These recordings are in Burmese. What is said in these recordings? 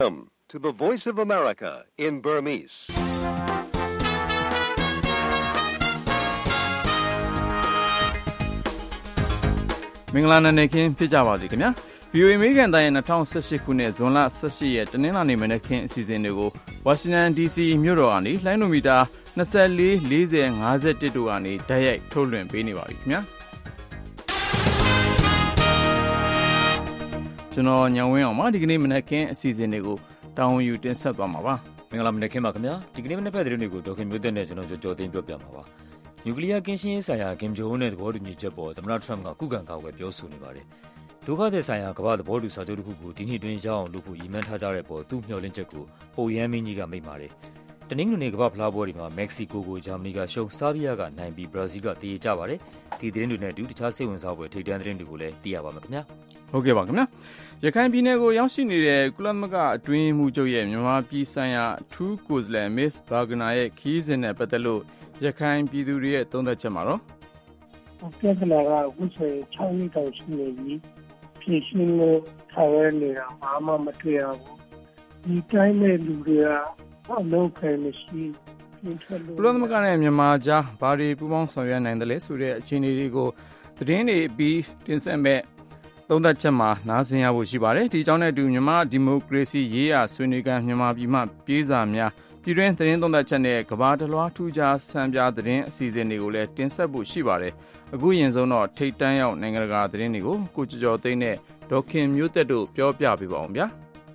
Welcome to the Voice of America in Burmese. ။မင်္ဂလာနေ့ခင်ဖြစ်ကြပါစေခင်ဗျာ။ VOA အမေရိကန်တိုင်းရဲ့2018ခုနှစ်ဇွန်လ18ရက်တနင်္လာနေ့မနက်ခင်းအစီအစဉ်တွေကို Washington DC မြို့တော်ကနေလိုင်းနိုမီတာ24 40 51တို့ကနေတိုက်ရိုက်ထုတ်လွှင့်ပေးနေပါပြီခင်ဗျာ။ကျွန်တော်ညောင်ဝင်းအောင်ပါဒီကနေ့မနက်ခင်းအစီအစဉ်တွေကိုတောင်းယူတင်ဆက်သွားမှာပါ။မင်္ဂလာမနက်ခင်းပါခင်ဗျာ။ဒီကနေ့မနက်ဖက်သတင်းတွေကိုဒေါက်ခင်မျိုးသက်နဲ့ကျွန်တော်ကြော်သိမ်းပြောပြမှာပါ။နျူကလ িয়ার ကင်းရှင်းရေးဆိုင်ရာကင်ဂျုံနဲ့သဘောတူညီချက်ပေါ်သမ္မတထရမ့်ကခုခံကာကွယ်ပြောဆိုနေပါတယ်။ဒုက္ခသည်ဆိုင်ရာကမ္ဘာသဘောတူစာချုပ်တစ်ခုကိုဒီနှစ်တွင်ရအောင်လုပ်ဖို့ရည်မှန်းထားကြတဲ့ပေါ်သူ့မျှော်လင့်ချက်ကိုပိုရန်မင်းကြီးကမိန့်ပါတယ်။တနင်္ဂနွေနေ့ကမ္ဘာဖလားပွဲတွေမှာမက္ကဆီကိုကိုဂျာမနီကရှုံးဆားဘီးယားကနိုင်ပြီးဘရာဇီးကတည်ကြပါတယ်။ဒီသတင်းတွေနဲ့အတူတခြားစိတ်ဝင်စားဖွယ်ထိပ်တန်းသတင်းတွေကိုလည်းသိရပါမယ်ခင်ဗျာ။ဟုတ်ကဲ့ပါခင်ဗျာ။ရခိုင်ပြည်နယ်ကိုရောက်ရှိနေတဲ့ကုလသမဂ္ဂအတွင်းမှုချုပ်ရဲ့မြန်မာပြည်ဆိုင်ရာအထူးကိုယ်စားလှယ် Miss Burgener ရဲ့ခီးစဉ်နဲ့ပတ်သက်လို့ရခိုင်ပြည်သူတွေရဲ့သုံးသပ်ချက်မှာတော့ပြဿနာကဝိဆွေ6နှစ်တောင်ရှိနေပြီဖြည့်ရှင်းလို့ထားရနေတာဘာမှမတွေ့ရဘူးဒီတိုင်းမဲ့လူတွေကအလုပ်ခံမရှိကုလသမဂ္ဂနဲ့မြန်မာကြားဘာတွေပူးပေါင်းဆောင်ရွက်နိုင်တယ်လဲဆိုတဲ့အခြေအနေတွေကိုသတင်းတွေပြီးတင်ဆက်မဲ့သုံးသပ်ချက်မှာနားဆင်ရဖို့ရှိပါတယ်ဒီအကြောင်းနဲ့အတူမြန်မာဒီမိုကရေစီရေးရာဆွေးနွေးကမ်းမြန်မာပြည်မှပြေးစာများပြည်တွင်းသတင်းသုံးသပ်ချက်နဲ့ကမ္ဘာတစ်လွှားထူးခြားစံပြသတင်းအစီအစဉ်တွေကိုလည်းတင်ဆက်ဖို့ရှိပါတယ်အခုရင်ဆုံးတော့ထိပ်တန်းရောက်နိုင်ငံတကာသတင်းတွေကိုကိုကျော်သိန်းနဲ့ဒေါက်ခင်မျိုးသက်တို့ပြောပြပေးပါအောင်ဗျာ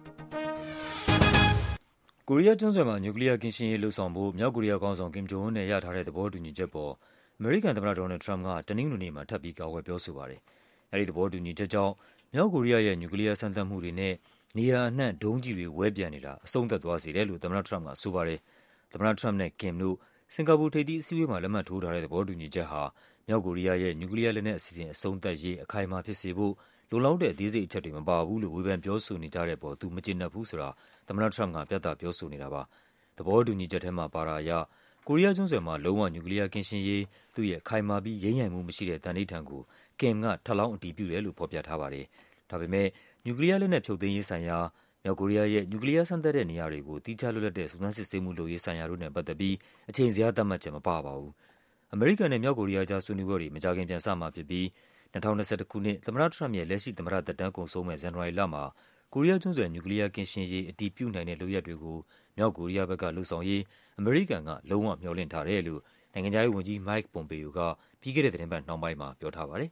ကိုရီးယားကျွန်းဆွယ်မှာနျူကလ িয়ার ကင်းရှင်းရေးလှုပ်ဆောင်ဖို့မြောက်ကိုရီးယားခေါင်းဆောင်ကင်ဂျုံအွန်းနဲ့ရထားတဲ့သဘောတူညီချက်ပေါ်အမေရိကန်သမ္မတဒေါ်နယ်ထရမ့်ကတနင်္ဂနွေနေ့မှာထပ်ပြီးကာကွယ်ပြောဆိုပါတယ်အဲဒီသဘောတူညီချက်ကြောင့်မြောက်ကိုရီးယားရဲ့နျူကလ িয়ার စမ်းသပ်မှုတွေနဲ့နေရာအနှံ့ဒုံးကျည်တွေဝဲပျံနေတာအဆုံးသတ်သွားစေတယ်လို့သမ္မတထရမ့်ကဆိုပါတယ်သမ္မတထရမ့်နဲ့ကင်တို့စင်ကာပူထိပ်သီးအစည်းအဝေးမှာလက်မှတ်ထိုးထားတဲ့သဘောတူညီချက်ဟာမြောက်ကိုရီးယားရဲ့နျူကလ িয়ার လက်နက်အစီအစဉ်အဆုံးသတ်ရေးအခိုင်အမာဖြစ်စေဖို့လုံလောက်တဲ့အသေးစိတ်အချက်တွေမပါဘူးလို့ဝေဖန်ပြောဆိုနေကြတဲ့ပေါ်သူမကျေနပ်ဘူးဆိုတာသမ္မတထရမ့်ကပြသပြောဆိုနေတာပါသဘောတူညီချက်ထဲမှာပါတာအရကိုရီးယားကျွန်းဆွယ်မှာလုံးဝနျူကလ িয়ার ကင်းရှင်းရေးသူ့ရဲ့ခိုင်မာပြီးရင်းရိုင်မှုမရှိတဲ့တန်ဋိဌာန်ကိုကင်ကထပ်လောင်းအတည်ပြုတယ်လို့ဖော်ပြထားပါတယ်ဒါပေမဲ့နျူကလ িয়ার လက်နက်ဖြုတ်သိမ်းရေးဆိုင်ရာမြောက်ကိုရီးယားရဲ့နျူကလ িয়ার စမ်းသပ်တဲ့နေရာတွေကိုတိကျလွတ်လပ်တဲ့စုံစမ်းစစ်ဆေးမှုလုပ်ရေးဆိုင်ရာတို့နဲ့ပတ်သက်ပြီးအချိန်ဇယားသတ်မှတ်ချက်မပါပါဘူးအမေရိကန်နဲ့မြောက်ကိုရီးယားကြားဆွေးနွေးပွဲတွေမကြာခင်ပြန်စမှာဖြစ်ပြီး2021ခုနှစ်သမ္မတထရမ့်ရဲ့လက်ရှိသမ္မတသက်တမ်းကုန်ဆုံးမဲ့ဇန်နဝါရီလမှာကိုရီးယားကျွန်းဆွယ်နျူကလ িয়ার ကင်းရှင်းရေးအတည်ပြုနိုင်တဲ့လုပ်ရပ်တွေကိုမြောက်ကိုရီးယားဘက်ကလှုံ့ဆော်ရေးအမေရိကန်ကလုံးဝမျှော်လင့်ထားတယ်လို့နိုင်ငံခြားရေးဝန်ကြီး Mike Pompeo ကပြီးခဲ့တဲ့သတင်းပတ်နှောင်းပိုင်းမှာပြောထားပါတယ်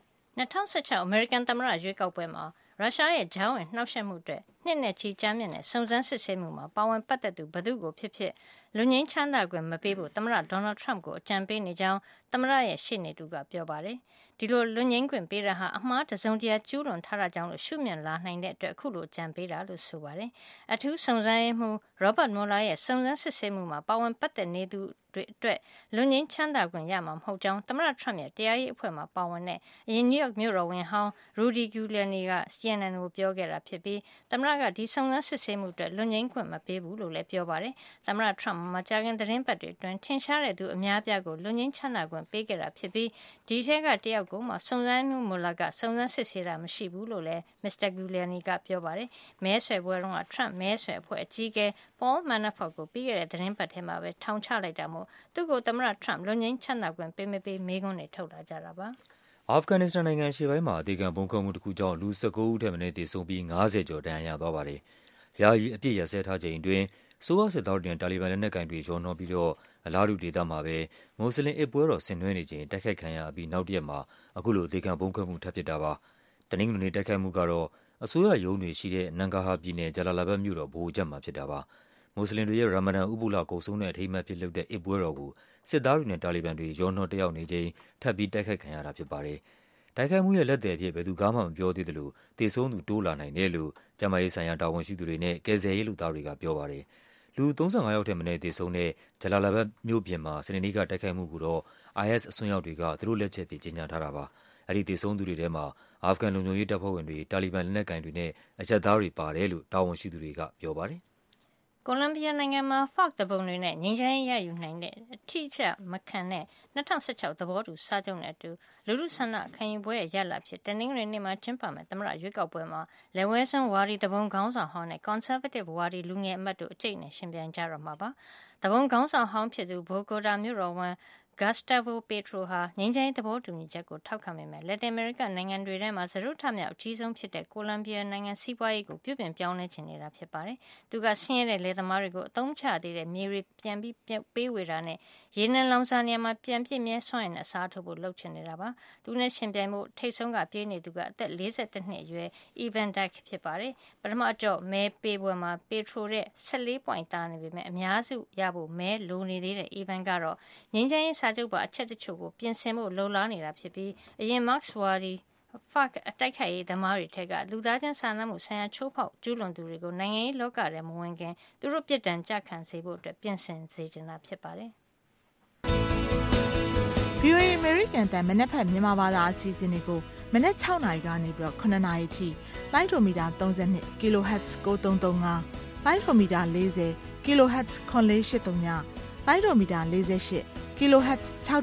2016အမေရိကန်သမ္မတရွေးကောက်ပွဲမှာရုရှားရဲ့ကြားဝင်နှောက်ယှက်မှုအတွက်နှစ်နဲ့ချီကြာမြင့်တဲ့စုံစမ်းစစ်ဆေးမှုမှာပါဝင်ပတ်သက်သူဘယ်သူကိုဖြစ်ဖြစ်လူငင်းချမ်းသာခွင့်မပေးဖို့သမ္မတဒေါ်နယ်ထရမ့်ကိုအကြံပေးနေကြောင်းသမ္မတရဲ့ရှေ့နေတူကပြောပါတယ်ဒီလိုလူငင်းခွင့်ပေးတာဟာအမှားတစုံတရာကျူးလွန်ထားတာကြောင့်လို့ရှုမြင်လာနိုင်တဲ့အတွက်အခုလိုအကြံပေးတာလို့ဆိုပါတယ်အထူးစုံစမ်းရေးမှူး Robert Mueller ရဲ့စုံစမ်းစစ်ဆေးမှုမှာပါဝင်ပတ်သက်နေသူတွေအတွက်လူငင်းချမ်းသာခွင့်ရမှာမဟုတ်ကြောင်းသမ္မတထရမ့်ရဲ့တရားရေးအဖွဲ့မှာပါဝင်တဲ့အရင်နယူးယောက်မြို့တော်ဝန်ဟောင်း Rudy Giuliani က CNN ကိုပြောခဲ့တာဖြစ်ပြီးသမ္မတကဒီစုံစမ်းစစ်ဆေးမှုအတွက်လူငင်းခွင့်မပေးဘူးလို့လည်းပြောပါတယ်သမ္မတထရမ့်မကြာခင်သတင်းပတ်တွေအတွင်းထင်ရှားတဲ့သူအများပြားကိုလူငင်းချမ်းသာခွင့်ပေးခဲ့တာဖြစ်ပြီးဒီထဲကတယောက်ကိုမှစုံစမ်းမှုမူလကစုံစမ်းစစ်ဆေးတာမရှိဘူးလို့လည်း Mr. Giuliani ကပြောပါတယ်မဲဆွယ်ပွဲတုန်းကထရမ့်မဲဆွယ်အဖွဲ့အကြီးအကဲ Paul Manafort ကိုပြီးခဲ့တဲ့သတင်းပတ်ထဲမှာပဲထောင်ချလိုက်တာမို့သူ့ကိုသမ္မတထရမ့်လူငင်းချမ်းသာခွင့်ပေးမပေးမေးခွန်းတွေထုတ်လာကြတာပါအာဖဂန်နစ္စတန်နိုင်ငံရှေ့ပိုင်းမှာအသေးခံဗုံးခွဲမှုတစ်ခုကြောင့်လူ19ဦးထက်မနည်းသေဆုံးပြီး90ကျော်ဒဏ်ရာရသွားပါတယ်။ယာယီအပြစ်ရစဲထားချိန်အတွင်းဆိုးဝါးစစ်သားတွေနဲ့တာလီဘန်လက်နက်ကိုင်တွေရောနှောပြီးတော့အလားတူဒေသမှာပဲမွတ်စလင်အစ်ပွဲတော်ဆင်နွှဲနေချိန်တိုက်ခိုက်ခံရပြီးနောက်တရက်မှာအခုလိုအသေးခံဗုံးခွဲမှုထပ်ဖြစ်တာပါ။တနင်္ဂနွေနေ့တိုက်ခိုက်မှုကတော့အစိုးရရုံးတွေရှိတဲ့နန်ဂါဟာပြည်နယ်ဂျလာလာဘတ်မြို့တော်ဘိုကျက်မှာဖြစ်တာပါ။မွတ်စလင်တွေရဲ့ရာမဒန်ဥပုလကုံဆုံးတဲ့အထိမ်းအမှတ်ဖြစ်လုပ်တဲ့အစ်ပွဲတော်ကိုစစ်သားတွေနဲ့တာလီဘန်တွေရောနှောတက်ရောက်နေချိန်ထပ်ပြီးတိုက်ခိုက်ခံရတာဖြစ်ပါတယ်။တိုက်ခိုက်မှုရဲ့လက်သည်အဖြစ်ဘယ်သူကမှမပြောသေးသလိုသေဆုံးသူတိုးလာနိုင်တယ်လို့ကျန်းမာရေးဆိုင်ရာတာဝန်ရှိသူတွေနဲ့ကယ်ဆယ်ရေးလုပ်သားတွေကပြောပါတယ်။လူ35ယောက်ထက်မနည်းသေဆုံးတဲ့ဂျလာလာဘတ်မြို့ပြင်မှာစနေနေ့ကတိုက်ခိုက်မှုကိုတော့ IS အစွန်းရောက်တွေကသူတို့လက်ချက်အဖြစ်ကြေညာထားတာပါ။အဲဒီသေဆုံးသူတွေထဲမှာအာဖဂန်လုံခြုံရေးတပ်ဖွဲ့ဝင်တွေတာလီဘန်လက်နက်ကိုင်တွေနဲ့အရပ်သားတွေပါတယ်လို့တာဝန်ရှိသူတွေကပြောပါတယ်။ကိုလံဘီယာနိုင်ငံမှာ FARC တပုံတွေနဲ့ငြိမ်းချမ်းရေးရယူနိုင်တဲ့အထီးကျမခံတဲ့2016သဘောတူစာချုပ်နဲ့အတူလူထုဆန္ဒခံယူပွဲရဲ့ရလဒ်ဖြစ်တနင်္ဂနွေနေ့မှာကျင်းပမယ်သမ္မတရွေးကောက်ပွဲမှာလက်ဝဲစွန်းဝါဒီတပုံခေါင်းဆောင်ဟောင်းနဲ့ Conservative ဝါဒီလူငယ်အမတ်တို့အကျိတ်နဲ့ရှင်ပြိုင်ကြတော့မှာပါ။တပုံခေါင်းဆောင်ဟောင်းဖြစ်သူဘိုဂိုတာမြို့တော်ဝန်Gustavo Petro ဟာငြိမ်းချမ်းရေးသဘောတူညီချက်ကိုထောက်ခံပေမဲ့လက်တင်အမေရိကနိုင်ငံတွေထဲမှာစရုပ်ထမြောက်အကြီးဆုံးဖြစ်တဲ့ကိုလံဘီယာနိုင်ငံစီးပွားရေးကိုပြုပြင်ပြောင်းလဲချင်နေတာဖြစ်ပါတယ်။သူကဆင်းရဲတဲ့လယ်သမားတွေကိုအသုံးချသေးတဲ့မြေတွေပြန်ပြီးပေးဝေတာနဲ့ရေနံလောင်စာနေရာမှာပြန်ပြည့်မြဲစွန့်ရင်အစားထိုးဖို့လှုပ်ချင်နေတာပါ။သူနဲ့ရှင်ပြိုင်မှုထိတ်ဆုံးကပြေးနေသူကအသက်42နှစ်အရွယ် Evan Dyck ဖြစ်ပါတယ်။ပထမအကြော့မဲပေးပွဲမှာ Petro တဲ့14 point တာနေပေမဲ့အများစုရဖို့မဲလိုနေသေးတဲ့ Evan ကတော့ငြိမ်းချမ်းရေးစာချုပ်ပါအချက်တချို့ကိုပြင်ဆင်ဖို့လှုံ့ဆော်နေတာဖြစ်ပြီးအရင် Marx ဝါဒီ FARC အတိုက်ခိုက်ရေးသမားတွေထက်ကလူသားချင်းစာနာမှုဆိုင်ရာချိုးဖောက်ကျူးလွန်သူတွေကိုနိုင်ငံရေးလောကထဲမဝင်ခင်သူတို့ပြစ်ဒဏ်ကြခံစေဖို့အတွက်ပြင်ဆင်စေချင်တာဖြစ်ပါတယ်။ VOA American တန်မနေ့ဖက်မြန်မာဘာသာအစီအစဉ်တွေကိုမနေ့6နာရီကနေပြီးတော့9နာရီထိလိုင်းဒိုမီတာ32 kHz 9335လိုင်းဒိုမီတာ40 kHz 9483လိုင်းဒိုမီတာ48 kHz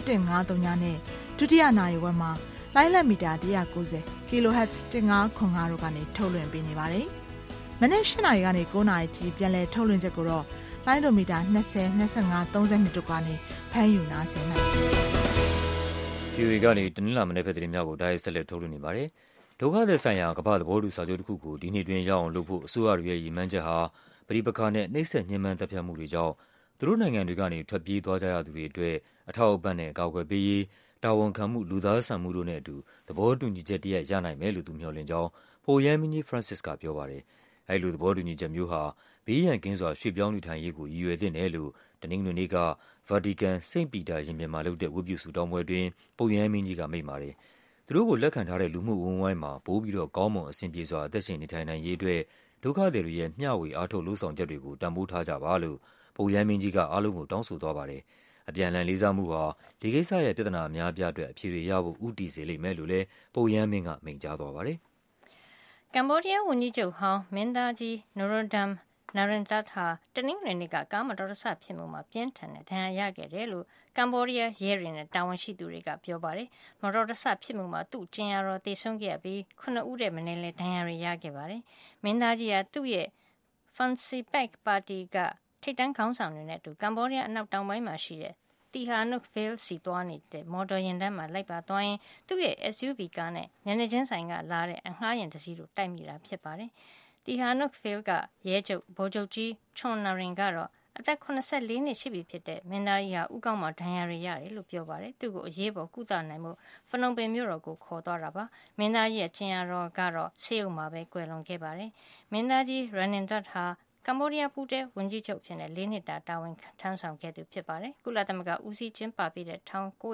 6153နဲ့ဒုတိယနာရီဝက်မှာလိုင်းလက်မီတာ190 kHz 1505တို့ကနေထုတ်လွှင့်ပေးနေပါတယ်။မနေ့8နာရီကနေ9နာရီထိပြန်လည်ထုတ်လွှင့်ချက်ကိုတော့လိုင်းဒိုမီတာ20 25 32တို့ကနေဖမ်းယူနားဆင်နိုင်ပါတယ်။ VOA ကနေတနင်္လာမနေ့ဖက်သတင်းများကိုတိုက်ရိုက်ဆက်လက်ထုတ်လွှင့်နေပါတယ်။ဒုက္ခသည်ဆိုင်ရာကမ္ဘာ့သဘောတူစာချုပ်တစ်ခုကိုဒီနှစ်တွင်ရအောင်လုပ်ဖို့အစိုးရရဲ့ရည်မှန်းချက်ဟာပဋိပက္ခနဲ့နှိပ်စက်ညှဉ်းပန်းတပ်ဖြတ်မှုတွေကြောင့်သူတို့နိုင်ငံတွေကနေထွက်ပြေးသွားကြရသူတွေအတွက်အထောက်အပံ့နဲ့အကာအကွယ်ပေးရေးတာဝန်ခံမှုလူသားဆန်မှုတို့နဲ့အတူသဘောတူညီချက်တရပ်ရနိုင်မယ်လို့သူမျှော်လင့်ကြောင်းပုပ်ရဟန်းမင်းကြီး Francis ကပြောပါတယ်။အဲဒီလိုသဘောတူညီချက်မျိုးဟာဘေးရန်ကင်းစွာရွှေ့ပြောင်းနေထိုင်ရေးကိုရည်ရွယ်သင့်တယ်လို့တနင်္ဂနွေနေ့ကဗာတီကန်စိန့်ပီတာရင်ပြင်မှာလုပ်တဲ့ဝတ်ပြုဆုတောင်းပွဲတွင်ပုပ်ရဟန်းမင်းကြီးကမိန့်ပါတယ်။သူတို့ကိုလက်ခံထားတဲ့လူမှုဝန်းဝိုင်းမှာပိုပြီးတော့ကောင်းမွန်အဆင်ပြေစွာအသက်ရှင်နေထိုင်နိုင်ရေးအတွက်ဒုက္ခသည်တွေရဲ့မျှဝေအားထုတ်လုပ်ဆောင်ချက်တွေကိုတန်ဖိုးထားကြပါလို့ပုပ်ရဟန်းမင်းကြီးကအားလုံးကိုတောင်းဆိုသွားပါတယ်။အပြန်အလှန်လေးစားမှုဟာဒီကိစ္စရဲ့ပြဿနာအများအပြားအတွက်အဖြေတွေရဖို့ဦးတည်စေလိမ့်မယ်လို့လည်းပုပ်ရဟန်းမင်းကမိန့်ကြားသွားပါတယ်။ကမ္ဘောဒီးယားဝန်ကြီးချုပ်ဟောင်းမင်းသားကြီး Norodom Narendrat ဟာတနင်္ဂနွေနေ့ကကားမတော်တဆဖြစ်မှုမှာပြင်းထန်တဲ့ဒဏ်ရာရခဲ့တယ်လို့ကမ္ဘောဒီးယားရဲတွေနဲ့တာဝန်ရှိသူတွေကပြောပါတယ်။မတော်တဆဖြစ်မှုမှာသူ့ကျင်ရတော်တည်ဆုံးခဲ့ပြီး9ဦးတဲ့မနေ့လဲဒဏ်ရာတွေရခဲ့ပါတယ်။မင်းသားကြီးကသူ့ရဲ့ Fansipak Party ကထိပ်တန်းခေါင်းဆောင်တွေနဲ့အတူကမ္ဘောဒီးယားအနောက်တောင်ပိုင်းမှာရှိတဲ့Sihanoukville စီသွားနေတဲ့မော်တော်ယာဉ်တန်းမှာလိုက်ပါသွားရင်သူ့ရဲ့ SUV ကားနဲ့မျက်နှာချင်းဆိုင်ကလာတဲ့အငှားယာဉ်တစ်စီးတို့တိုက်မိတာဖြစ်ပါတယ်။ Sihanoukville ကရဲချုပ်ဗိုလ်ချုပ်ကြီး Chon Narin ကတော့အသက်84နှစ်ရှိပြီဖြစ်တဲ့မင်းသားကြီးဟာဥကောင်းမှာဒဏ်ရာတွေရတယ်လို့ပြောပါတယ်။သူ့ကိုအရေးပေါ်ကုသနိုင်မှုဖနုံပင်မြို့တော်ကိုခေါ်သွားတာပါ။မင်းသားကြီးရဲ့ကျင်ရတော်ကတော့ဆေးရုံမှာပဲကွယ်လွန်ခဲ့ပါတယ်။မင်းသားကြီး Ranindrat ဟာကမ္ဘောဒီးယားပူးတဲဝန်ကြီးချုပ်ဖြစ်တဲ့4နှစ်တာဝန်ထမ်းဆောင်ခဲ့သူဖြစ်ပါတယ်။ကုလသမဂ္ဂဦးစီးကျင်းပပြီးတဲ့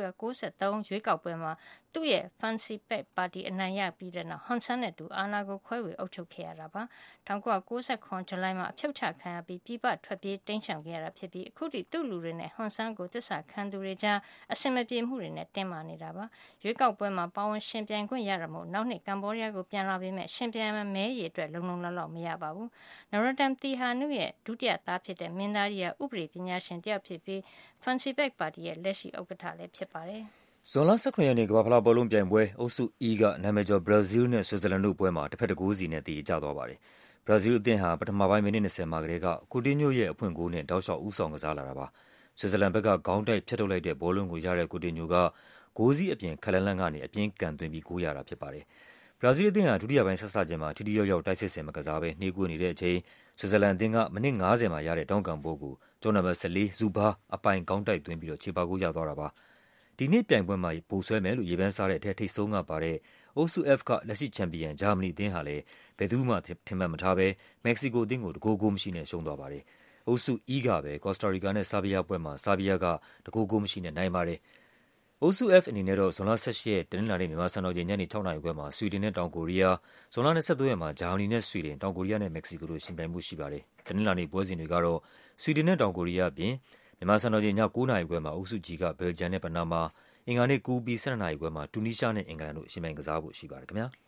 1993ရွေးကောက်ပွဲမှာသူ့ရဲ့ Fansipak Party အနိုင်ရပြီးတဲ့နောက်ဟွန်ဆန်နဲ့တူအာဏာကိုခွဲဝေအုပ်ချုပ်ခဲ့ရတာပါ။1999ဇူလိုင်မှာအဖြုတ်ချခံရပြီးပြည်ပထွက်ပြေးတိမ်းရှောင်ခဲ့ရတာဖြစ်ပြီးအခုထိသူ့လူတွေနဲ့ဟွန်ဆန်ကိုတစ္ဆာခံသူတွေကြားအဆင်မပြေမှုတွေနဲ့တင်းမာနေတာပါ။ရွေးကောက်ပွဲမှာပါဝင်ရှင်ပြိုင်ခွင့်ရတာမို့နောက်နှစ်ကမ္ဘောဒီးယားကိုပြန်လာပြီးမဲ့ရှင်ပြိုင်မဲရည်အတွက်လုံလုံလောက်လောက်မရပါဘူး။ Norodom Sihanouk ရဲ့ဒုတိယသားဖြစ်တဲ့မင်းသားကြီးကဥပဒေပညာရှင်တယောက်ဖြစ်ပြီး Fansipak Party ရဲ့လက်ရှိဥက္ကဋ္ဌလည်းဖြစ်ပါတယ်။ဇွန်လ19ရက်နေ့ကမ္ဘာ့ဖလားဘောလုံးပြိုင်ပွဲအုပ်စု E ကနာမည်ကျော်ဘရာဇီးလ်နဲ့ဆွစ်ဇာလန်တို့ပွဲမှာတစ်ဖက်တစ်ဂိုးစီနဲ့သရေကျသွားပါတယ်။ဘရာဇီးလ်အသင်းဟာပထမပိုင်းမိနစ်20မှာကတည်းကကိုတီညိုရဲ့အဖွင့်ဂိုးနဲ့တောက်လျှောက်ဦးဆောင်ကစားလာတာပါ။ဆွစ်ဇာလန်ဘက်ကခေါင်းတိုက်ဖျက်ထုတ်လိုက်တဲ့ဘောလုံးကိုရတဲ့ကိုတီညိုကဂိုးစည်းအပြင်ခက်လန်းလန်းကနေအပြင်းကန်သွင်းပြီးဂိုးရတာဖြစ်ပါတယ်။ဘရာဇီးလ်အသင်းဟာဒုတိယပိုင်းဆက်စခြင်းမှာထိထိရောက်ရောက်တိုက်စစ်ဆင်မကစားဘဲနှေးကွေးနေတဲ့အချိန်ဆွစ်ဇာလန်အသင်းကမိနစ်90မှာရတဲ့တောင်းကန်ပို့ကိုကျော်နံပါတ်14ဇူဘာအပိုင်ကောင်းတိုက်သွင်းပြီးတော့ခြေပါဂိုးရသွားတာပါ။ဒီနေ့ပြိုင်ပွဲမှာပိုဆွဲမယ်လို့ရေပန်းစားတဲ့အထက်ထိပ်ဆုံးကပါတဲ့အုပ်စု F ကလက်ရှိချန်ပီယံဂျာမနီအသင်းဟာလည်းဘယ်သူမှထင်မှတ်မထားဘဲမက္ကဆီကိုအသင်းကိုတကိုးဂိုးမရှိနဲ့ရှုံးသွားပါတယ်။အုပ်စု E ကပဲကော်စတာရီကာနဲ့ဆာဘီးယားပွဲမှာဆာဘီးယားကတကိုးဂိုးမရှိနဲ့နိုင်ပါတယ်။အုပ်စု F အနေနဲ့တော့ဇွန်လ18ရက်တနင်္လာနေ့မြန်မာစံတော်ချိန်ညနေ6နာရီခွဲမှာဆွီဒင်နဲ့တောင်ကိုရီးယားဇွန်လ23ရက်မှာဂျာမနီနဲ့ဆွီဒင်တောင်ကိုရီးယားနဲ့မက္ကဆီကိုတို့ရှင်ပြိုင်မှုရှိပါတယ်။တနင်္လာနေ့ပွဲစဉ်တွေကတော့ဆွီဒင်နဲ့တောင်ကိုရီးယားအပြင်မြန်မာစံတော်ချိန်ည9နာရီခွဲမှာအုပ်စု G ကဘယ်လ်ဂျီယံနဲ့ပနာမာအင်္ဂါနေ့9ပြီး12နာရီခွဲမှာတူနီးရှားနဲ့အင်္ဂလန်တို့ရှင်ပြိုင်ကစားဖို့ရှိပါတယ်ခင်ဗျာ။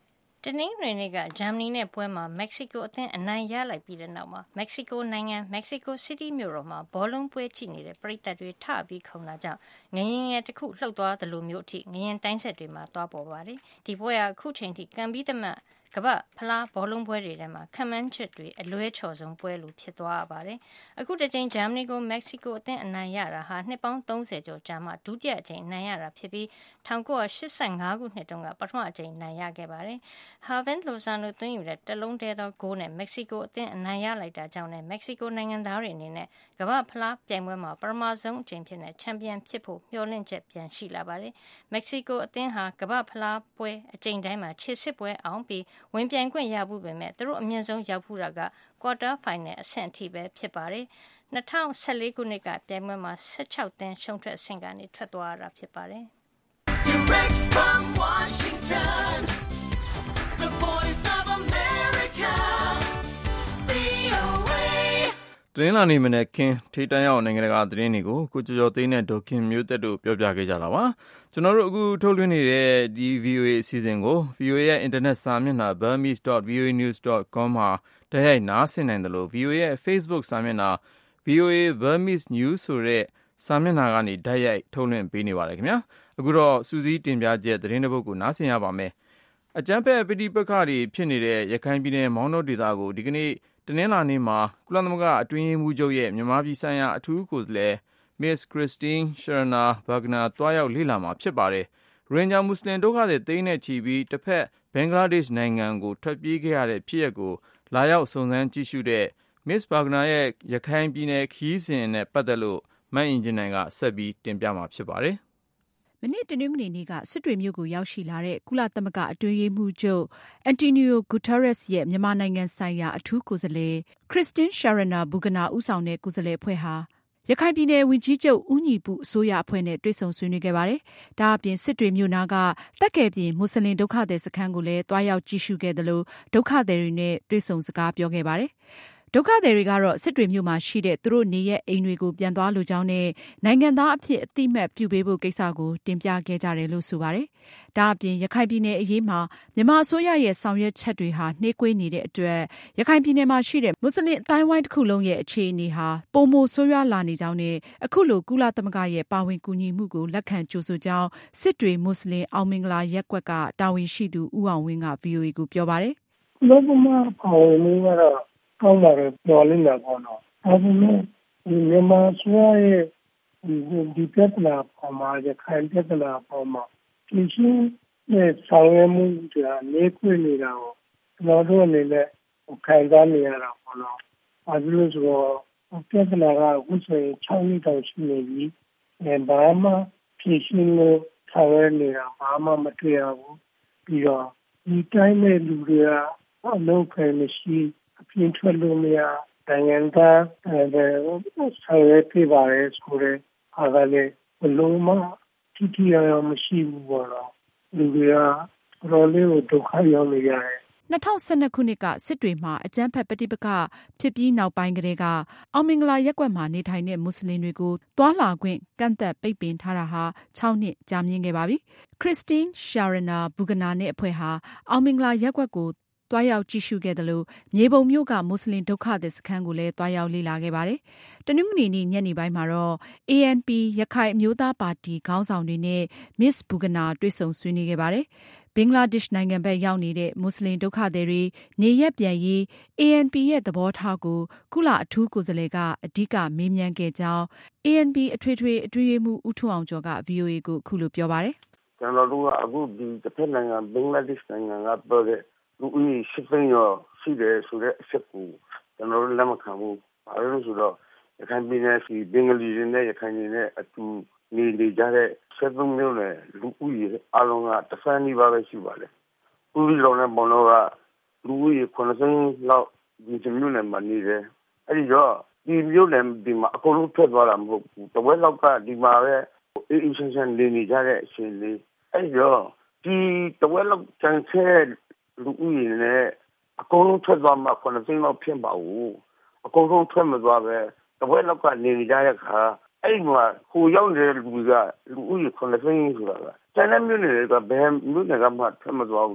တနင်္ဂနွေနေ့ကဂျာမနီနဲ့ပွဲမှာမက္ကဆီကိုအသင်းအနိုင်ရလိုက်ပြီးတဲ့နောက်မှာမက္ကဆီကိုနိုင်ငံမက္ကဆီကိုစီးတီးမြို့တော်မှာဘောလုံးပွဲကြည့်နေတဲ့ပရိသတ်တွေထပြီးခုန်တာကြောင့်ငရင်ငယ်တစ်ခုလှုပ်သွားသလိုမျိုးအထိငရင်တိုင်းဆက်တွေမှာသွားပေါ်ပါတယ်ဒီပွဲကအခုချိန်ထိကံပြီးသမတ်ကမ္ဘာဖလားဘောလုံးပွဲတွေထဲမှာခံမှန်းချက်တွေအလွဲချော်ဆုံးပွဲလိုဖြစ်သွားရပါတယ်အခုတစ်ချိန်ဂျာမနီကိုမက္ကဆီကိုအသင်းအနိုင်ရတာဟာနှစ်ပေါင်း30ကျော်ကြာမှဒုတိယအကြိမ်အနိုင်ရတာဖြစ်ပြီး1985ခုနှစ်တုန်းကပထမအကြိမ်နိုင်ရခဲ့ပါတယ်ဟာဗင်လိုဇာနိုသွင်းယူတဲ့တလုံးတည်းသောဂိုးနဲ့မက္ကဆီကိုအသင်းအနိုင်ရလိုက်တာကြောင့်လည်းမက္ကဆီကိုနိုင်ငံသားတွေအနေနဲ့ကမ္ဘာဖလားပြိုင်ပွဲမှာပထမဆုံးအကြိမ်ဖြစ်တဲ့ချန်ပီယံဖြစ်ဖို့မျှော်လင့်ချက်ပြန်ရှိလာပါတယ်မက္ကဆီကိုအသင်းဟာကမ္ဘာဖလားပွဲအကြိမ်တိုင်းမှာခြေစစ်ပွဲအောင်ပြီးဝင်ပြိုင်ခွင့်ရဖို့ပေမဲ့သူတို့အမြင့်ဆုံးရောက်ဖူးတာကကွာတာဖိုင်နယ်အဆင့်အထိပဲဖြစ်ပါတယ်2014ခုနှစ်ကပြိုင်ပွဲမှာ16သင်းရှုံးထွက်အဆင့်ကနေထွက်သွားရတာဖြစ်ပါတယ် Direct from Washington, the voice of America, VOA. တင်းလာနေမနဲ့ခင်းထိတန်းရောက်နိုင်ငံတကာသတင်းတွေကိုကိုကျော်ကျော်သိန်းနဲ့ဒေါခင်မျိုးသက်တို့ပြောပြခဲ့ကြတာပါကျွန်တော်တို့အခုထုတ်လွှင့်နေတဲ့ဒီ VOA အစီအစဉ်ကို VOA ရဲ့ internet စာမျက်နှာ burmese.voanews.com မှာတိုက်ရိုက်နားဆင်နိုင်တယ်လို့ VOA ရဲ့ Facebook စာမျက်နှာ VOA Burmese News ဆိုတဲ့စာမျက်နှာကနေတိုက်ရိုက်ထုတ်လွှင့်ပေးနေပါတယ်ခင်ဗျာအခုတော့စူးစီးတင်ပြချက်သတင်းတစ်ပုဒ်ကိုနားဆင်ရပါမယ်အကြမ်းဖက်ပဋိပက္ခတွေဖြစ်နေတဲ့ရခိုင်ပြည်နယ်မောင်တောဒေသကိုဒီကနေ့တနင်္လာနေ့မှာကုလသမဂ္ဂအတွင်းရေးမှူးချုပ်ရဲ့မြန်မာပြည်ဆိုင်ရာအထူးကိုယ်စားလှယ် Miss Christine Schraner Burgener တွားရောက်လေ့လာမှာဖြစ်ပါတယ်ရိုဟင်ဂျာမွတ်စလင်ဒုက္ခသည်သိန်းနဲ့ချီပြီးတစ်ဖက်ဘင်္ဂလားဒေ့ရှ်နိုင်ငံကိုထွက်ပြေးခဲ့ရတဲ့ဖြစ်ရပ်ကိုလာရောက်စုံစမ်းကြည့်ရှုတဲ့ Miss Burgener ရဲ့ရခိုင်ပြည်နယ်ခရီးစဉ်နဲ့ပတ်သက်လို့မအင်ဂျင်နိုင်ကဆက်ပြီးတင်ပြမှာဖြစ်ပါတယ်မနေ့တနင်္ဂနွေနေ့ကစစ်တွေမြို့ကိုရောက်ရှိလာတဲ့ကုလသမဂ္ဂအတွင်းရေးမှူးချုပ် Antonio Guterres ရဲ့မြန်မာနိုင်ငံဆိုင်ရာအထူးကိုယ်စားလှယ် Christine Schraner Burgener ဦးဆောင်တဲ့ကိုယ်စားလှယ်အဖွဲ့ဟာရခိုင်ပြည်နယ်ဝန်ကြီးချုပ်ဦးညီပုအစိုးရအဖွဲ့နဲ့တွေ့ဆုံဆွေးနွေးခဲ့ပါတယ်။ဒါအပြင်စစ်တွေမြို့နာကတက်ကယ်ပြင်မွတ်စလင်ဒုက္ခသည်စခန်းကိုလည်းတွားရောက်ကြည့်ရှုခဲ့တယ်လို့ဒုက္ခသည်တွေနဲ့တွေ့ဆုံစကားပြောခဲ့ပါတယ်။ဒုက္ခသည်တွေကတော့စစ်တွေမြို့မှာရှိတဲ့သူတို့နေရဲ့အိမ်တွေကိုပြန်သွားလိုကြောင်းနဲ့နိုင်ငံသားအဖြစ်အသိမှတ်ပြုပေးဖို့ကိစ္စကိုတင်ပြခဲ့ကြတယ်လို့ဆိုပါတယ်။ဒါအပြင်ရခိုင်ပြည်နယ်အရေးမှာမြန်မာအစိုးရရဲ့ဆောင်ရွက်ချက်တွေဟာနှေးကွေးနေတဲ့အတွက်ရခိုင်ပြည်နယ်မှာရှိတဲ့မွတ်စလင်အတိုင်းဝိုင်းတစ်ခုလုံးရဲ့အခြေအနေဟာပိုမိုဆိုးရွားလာနေကြောင်းနဲ့အခုလိုကုလသမဂ္ဂရဲ့ပါဝင်ကူညီမှုကိုလက်ခံကြိုဆိုကြောင်းစစ်တွေမွတ်စလင်အောင်မင်္ဂလာရပ်ကွက်ကတာဝန်ရှိသူဦးအောင်ဝင်းက VOA ကိုပြောပါတယ်။ကုလသမဂ္ဂပါဝင်မှုကတော့ကောင်းပါတယ်ပြောလိမ့်မယ်ပေါ့နော်။ဒါပေမဲ့မြန်မာဆိုရဲ့ဒီပြဿနာပေါ်မှာရခိုင်ပြဿနာပေါ်မှာပြည်ရှင်းနဲ့ဆောင်ရွက်မှုတွေနေခွင့်နေတာကိုကျွန်တော်တို့အနေနဲ့ခံစားနေရတာပေါ့နော်။အဲဒီလိုဆိုတော့ပြဿနာကအခုဆိုရင်6နှစ်တောင်ရှိနေပြီ။ဘာမှပြည်ရှင်းလို့ဆောင်ရွက်နေတာဘာမှမတွေ့ရဘူး။ပြီးတော့ဒီတိုင်းမဲ့လူတွေကအလုပ်ခံမရှိအပြင်ထွက်လို့မရနိုင်ငံသားဆောင်ရွက်ပြပါရဲဆိုတဲ့အားကလည်းဘလုံးမတိတိယမရှိဘူးပေါ့နော်လူတွေကတော်လေးကိုဒုက္ခရောက်နေရတယ် 2012ခုနှစ်ကစစ်တွေမှာအကြမ်းဖက်ပဋိပက္ခဖြစ်ပြီးနောက်ပိုင်းကတည်းကအောင်မင်္ဂလာရပ်ကွက်မှာနေထိုင်တဲ့မွတ်စလင်တွေကိုသွားလာခွင့်ကန့်သတ်ပိတ်ပင်ထားတာဟာ6နှစ်ကြာမြင့်ခဲ့ပါပြီ။ Christine Schraner Burgener နဲ့အဖွဲ့ဟာအောင်မင်္ဂလာရပ်ကွက်ကိုတွားရောက်ကြည့်ရှုခဲ့တယ်လို့မြေပုံမြို့ကမွတ်စလင်ဒုက္ခသည်စခန်းကိုလည်းတွားရောက်လေ့လာခဲ့ပါတယ်။တနင်္ဂနွေနေ့ညနေပိုင်းမှာတော့ ANP ရခိုင်အမျိုးသားပါတီခေါင်းဆောင်တွေနဲ့ Miss Burgener တွေ့ဆုံဆွေးနွေးခဲ့ပါတယ်။ဘင်္ဂလားဒေ့ရှ်နိုင်ငံဘက်ရောက်နေတဲ့မွတ်စလင်ဒုက္ခသည်တွေနေရပ်ပြန်ရေး ANP ရဲ့သဘောထားကိုကုလအထူးကိုယ်စားလှယ်ကအဓိကမေးမြန်းခဲ့ကြောင်း ANP အထွေထွေအတွင်းရေးမှူးဦးထွန်းအောင်ကျော်က VOA ကိုအခုလိုပြောပါတယ်။ကျွန်တော်တို့ကအခုဒီတစ်ဖက်နိုင်ငံဘင်္ဂလားဒေ့ရှ်နိုင်ငံကပြောတဲ့လူဦးရေ10သိန်းရောရှိတယ်ဆိုတဲ့အချက်ကိုကျွန်တော်တို့လက်မခံဘူး။ဘာလို့လဲဆိုတော့ရခိုင်ပြည်နယ်စီဘင်္ဂလီတွေနဲ့ရခိုင်တွေနဲ့အတူနေကြတဲ့73မျိုးနဲ့လူဦးရေအလုံးကတစ်ဆန်းနီးပါးပဲရှိပါလေ။ဦးရီလုံးနဲ့ဘောလုံးကလူဦးရေ9သိန်းလောက်ဒီမျိုးနဲ့မနေတယ်။အဲဒီတော့ဒီမျိုးနဲ့ဒီမှာအကုန်လုံးထွက်သွားတာမဟုတ်ဘူး။တဝက်လောက်ကဒီမှာပဲအေးရှင်းနေကြတဲ့အချိန်လေးအဲဒီတော့ဒီတဝက်လောက်ကျန်တဲ့လူဦးရေနဲ့အကုန်လုံးထွက်သွားမှ9သိန်းလောက်ဖြစ်ပါဘူးအကုန်လုံးထွက်မသွားပဲတဝက်လောက်ကနေကြတဲ့ခါအဲ့မှာဟိုရောက်နေတဲ့လူကလူဦးရေ9သိန်းဆိုတာကကျန်တဲ့မြို့နယ်တွေကဘယ်မြို့နယ်ကမှထွက်မသွားဘူးလေ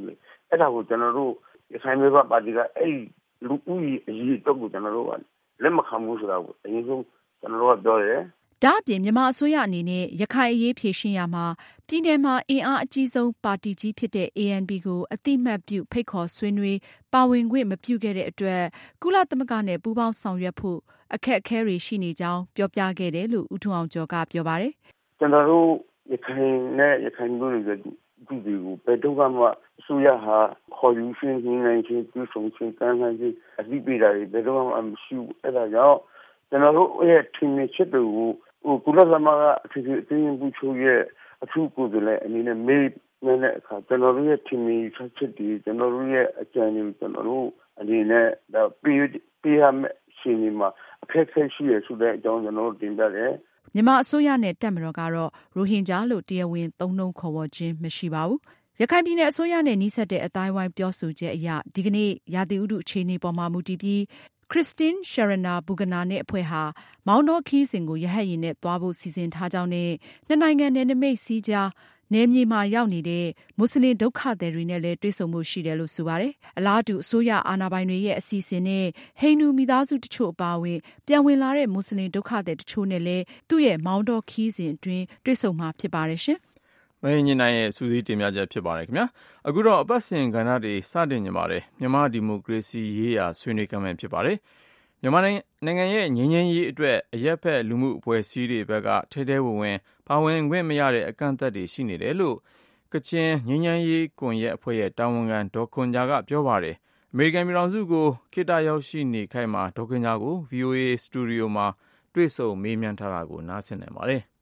အဲ့ဒါကိုကျွန်တော်တို့ရခိုင်မျိုးပါတီကအဲ့လူဦးကြီးအရေးတော့ကိုကျွန်တော်တို့ကလက်မခံဘူးဆိုတာကိုအရင်ဆုံးကျွန်တော်တို့ကပြောတယ်ဒါ့အပြင်မြန်မာအစိုးရအနေနဲ့ရခိုင်အရေးဖြေရှင်းရမှာပြည်내မှာအင်အားအကြီးဆုံးပါတီကြီးဖြစ်တဲ့ ANP ကိုအတိမတ်ပြုဖိတ်ခေါ်ဆွေးနွေးပါဝင်ခွင့်မပြုခဲ့တဲ့အတွက်ကုလသမဂ္ဂနဲ့ပူးပေါင်းဆောင်ရွက်ဖို့အခက်အခဲတွေရှိနေကြောင်းပြောပြခဲ့တယ်လို့ဦးထွန်းအောင်ကျော်ကပြောပါတယ်ကျွန်တော်တို့ရခိုင်နဲ့ရခိုင်မျိုးတွေကဒီကိုဘယ်တော့မှအစိုးရဟာခေါ်ယူရှင်းနိုင်ခြင်းပြုဆောင်ခြင်းကမ်းလှမ်းခြင်းအသိပေးတာတွေဘယ်တော့မှမရှိဘူးအဲ့ဒါကြောင့်ကျွန်တော်တို့ရဲ့ထင်မြင်ချက်တွေကိုကုလသမဂ္ဂအထူးအသိဉာဏ်ပြုချုပ်ရဲ့အထူးကိုယ်စားလှယ်အနေနဲ့မေးမြန်းတဲ့အခါကျွန်တော်တို့ရဲ့ထင်မြင်ချက်တွေကျွန်တော်တို့ရဲ့အကြံဉာဏ်တွေကျွန်တော်တို့အနေနဲ့ဒါပေးရမယ့်ရှင်ဒီမှာအခက်အခဲရှိရဆိုတဲ့အကြောင်းကျွန်တော်တို့တင်ပြတယ်မြန်မာအစိုးရနဲ့တပ်မတော်ကတော့ရိုဟင်ဂျာလို့တရားဝင်သုံးနှုန်းခေါ်ဝေါ်ခြင်းမရှိပါဘူးရခိုင်ပြည်နယ်အစိုးရနဲ့နှိစက်တဲ့အတိုင်းဝိုင်းပြောဆိုချက်အရဒီကနေ့ရာသီဥတုအခြေအနေပေါ်မှာမူတည်ပြီးChristine Schraner Burgener နဲ့အဖွဲ့ဟာမောင်တော်ခီးစဉ်ကိုရဟတ်ယာဉ်နဲ့သွားဖို့စီစဉ်ထားကြောင်းနဲ့နှစ်နိုင်ငံနယ်နိမိတ်စည်းကြားနယ်မြေမှာရောက်နေတဲ့မွတ်စလင်ဒုက္ခသည်တွေနဲ့လည်းတွေ့ဆုံမှုရှိတယ်လို့ဆိုပါတယ်။အလားတူအစိုးရအာဏာပိုင်တွေရဲ့အစီအစဉ်နဲ့ဟိန္ဒူမိသားစုတချို့အပါအဝင်ပြန်ဝင်လာတဲ့မွတ်စလင်ဒုက္ခသည်တချို့နဲ့လည်းသူ့ရဲ့မောင်တော်ခီးစဉ်အတွင်းတွေ့ဆုံမှာဖြစ်ပါတယ်ရှင်။မင်းညနိုင်ရဲ့စူးစီးတင်ပြချက်ဖြစ်ပါတယ်ခင်ဗျာ။အခုတော့အပတ်စဉ်ကဏ္ဍတွေစတင်နေပါတယ်။မြန်မာဒီမိုကရေစီရေးရာဆွေးနွေးကမ်းဖြစ်ပါတယ်။မြန်မာနိုင်ငံရဲ့ငြိမ်းချမ်းရေးအတွက်အရက်ဖက်လူမှုအဖွဲ့အစည်းတွေဘက်ကထဲထဲဝင်ပါဝင်ခွင့်မရတဲ့အကန့်အသတ်တွေရှိနေတယ်လို့ကချင်ငြိမ်းချမ်းရေးကွန်ရက်အဖွဲ့ရဲ့တာဝန်ခံဒေါ်ခွန်ဂျာကပြောပါတယ်။အမေရိကန်ပြည်ထောင်စုကိုခေတ္တရောက်ရှိနေခိုင်မှာဒေါ်ခွန်ဂျာကို VOA စတူဒီယိုမှာတွေ့ဆုံမေးမြန်းထားတာကိုနားဆင်နိုင်ပါတယ်။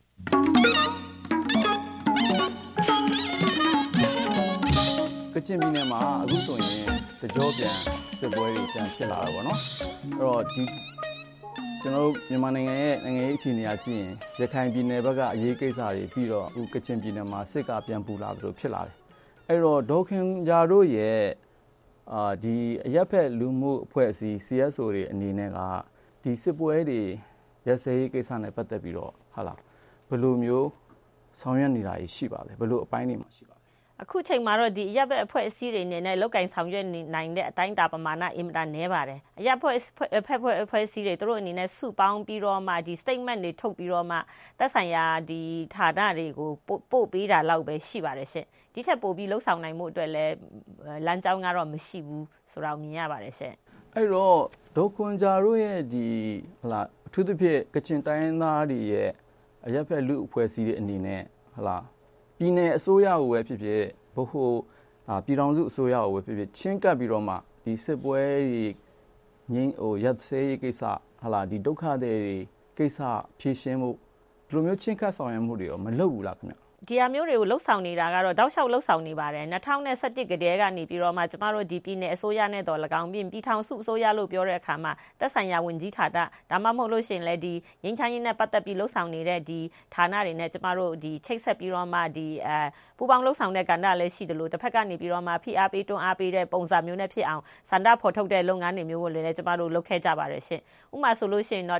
ကချင်ပြည်နယ်မှာအခုဆိုရင်တကြောပြန်စစ်ပွဲတွေပြန်ဖြစ်လာတာပေါ့နော်အဲ့တော့ဒီကျွန်တော်တို့မြန်မာနိုင်ငံရဲ့နိုင်ငံရေးအခြေအနေအကြည့်ရင်ရခိုင်ပြည်နယ်ဘက်ကအရေးကိစ္စတွေပြီးတော့အခုကချင်ပြည်နယ်မှာစစ်ကပြန်ပူလာသလိုဖြစ်လာတယ်အဲ့တော့ဒေါခင်ဂျာတို့ရဲ့ဒီအရက်ဖက်လူမှုအဖွဲ့အစည်း CSO တွေအနေနဲ့ကဒီစစ်ပွဲတွေရစရေးကိစ္စနဲ့ပတ်သက်ပြီးတော့ဟာလားဘယ်လိုမျိုးဆောင်ရွက်နေတာရှိပါလဲဘယ်လိုအပိုင်းတွေမှာရှိပါအခုချိန်မှာတော့ဒီအရက်ဘက်အဖွဲ့အစည်းတွေနေနဲ့လောက်ကင်ဆောင်ရွက်နိုင်တဲ့အတိုင်းတာပမာဏအင်မတန်နည်းပါတယ်အရက်ဖွဲ့အဖွဲ့အစည်းတွေတို့အနေနဲ့စုပေါင်းပြီးတော့မှဒီ statement တွေထုတ်ပြီးတော့မှသက်ဆိုင်ရာဒီဌာနတွေကိုပို့ပေးတာလောက်ပဲရှိပါတယ်ရှင့်ဒီထက်ပိုပြီးလှုပ်ဆောင်နိုင်မှုအတွက်လည်းလမ်းကြောင်းကတော့မရှိဘူးဆိုတော့မြင်ရပါတယ်ရှင့်အဲ့တော့ဒေါခွန်ဂျာတို့ရဲ့ဒီဟလာအထူးသဖြင့်ကချင်တိုင်းရင်းသားတွေရဲ့အရက်ဖက်လူအဖွဲ့အစည်းတွေအနေနဲ့ဟလာပြည်내အစိုးရကိုပဲဖြစ်ဖြစ်ဘဟုပြည်ထောင်စုအစိုးရကိုပဲဖြစ်ဖြစ်ချင်းကပ်ပြီးတော့မှဒီစစ်ပွဲကြီးငင်းရက်စဲရေးကိစ္စဟာလာဒီဒုက္ခတွေကိစ္စဖြေရှင်းမှုဒီလိုမျိုးချင်းကပ်ဆောင်ရွက်မှုတွေရောမလုပ်ဘူးလားခင်ဗျဒီအမျိုးတွေကိုလှုပ်ဆောင်နေတာကတော့တောက်လျှောက်လှုပ်ဆောင်နေပါတယ်2017ကတည်းကနေပြီးတော့မှကျမတို့ဒီပြည်နယ်အစိုးရနဲ့တော်၎င်းပြည်ထောင်စုအစိုးရလို့ပြောတဲ့အခါမှာသက်ဆိုင်ရာဝန်ကြီးဌာနဒါမှမဟုတ်လို့ရှိရင်လည်းဒီငင်းချမ်းရေးနဲ့ပတ်သက်ပြီးလှုပ်ဆောင်နေတဲ့ဒီဌာနတွေနဲ့ကျမတို့ဒီချိတ်ဆက်ပြီးတော့မှဒီပူပေါင်းလှုပ်ဆောင်တဲ့ကဏ္ဍလည်းရှိတယ်လို့တစ်ဖက်ကနေပြီးတော့မှဖိအားပေးတွန်းအားပေးတဲ့ပုံစံမျိုးနဲ့ဖြစ်အောင်စန္ဒဖော်ထုတ်တဲ့လုပ်ငန်းတွေမျိုးကိုလည်းကျမတို့လုပ်ခဲ့ကြပါတယ်ရှင်ဥပမာဆိုလို့ရှိရင်တော့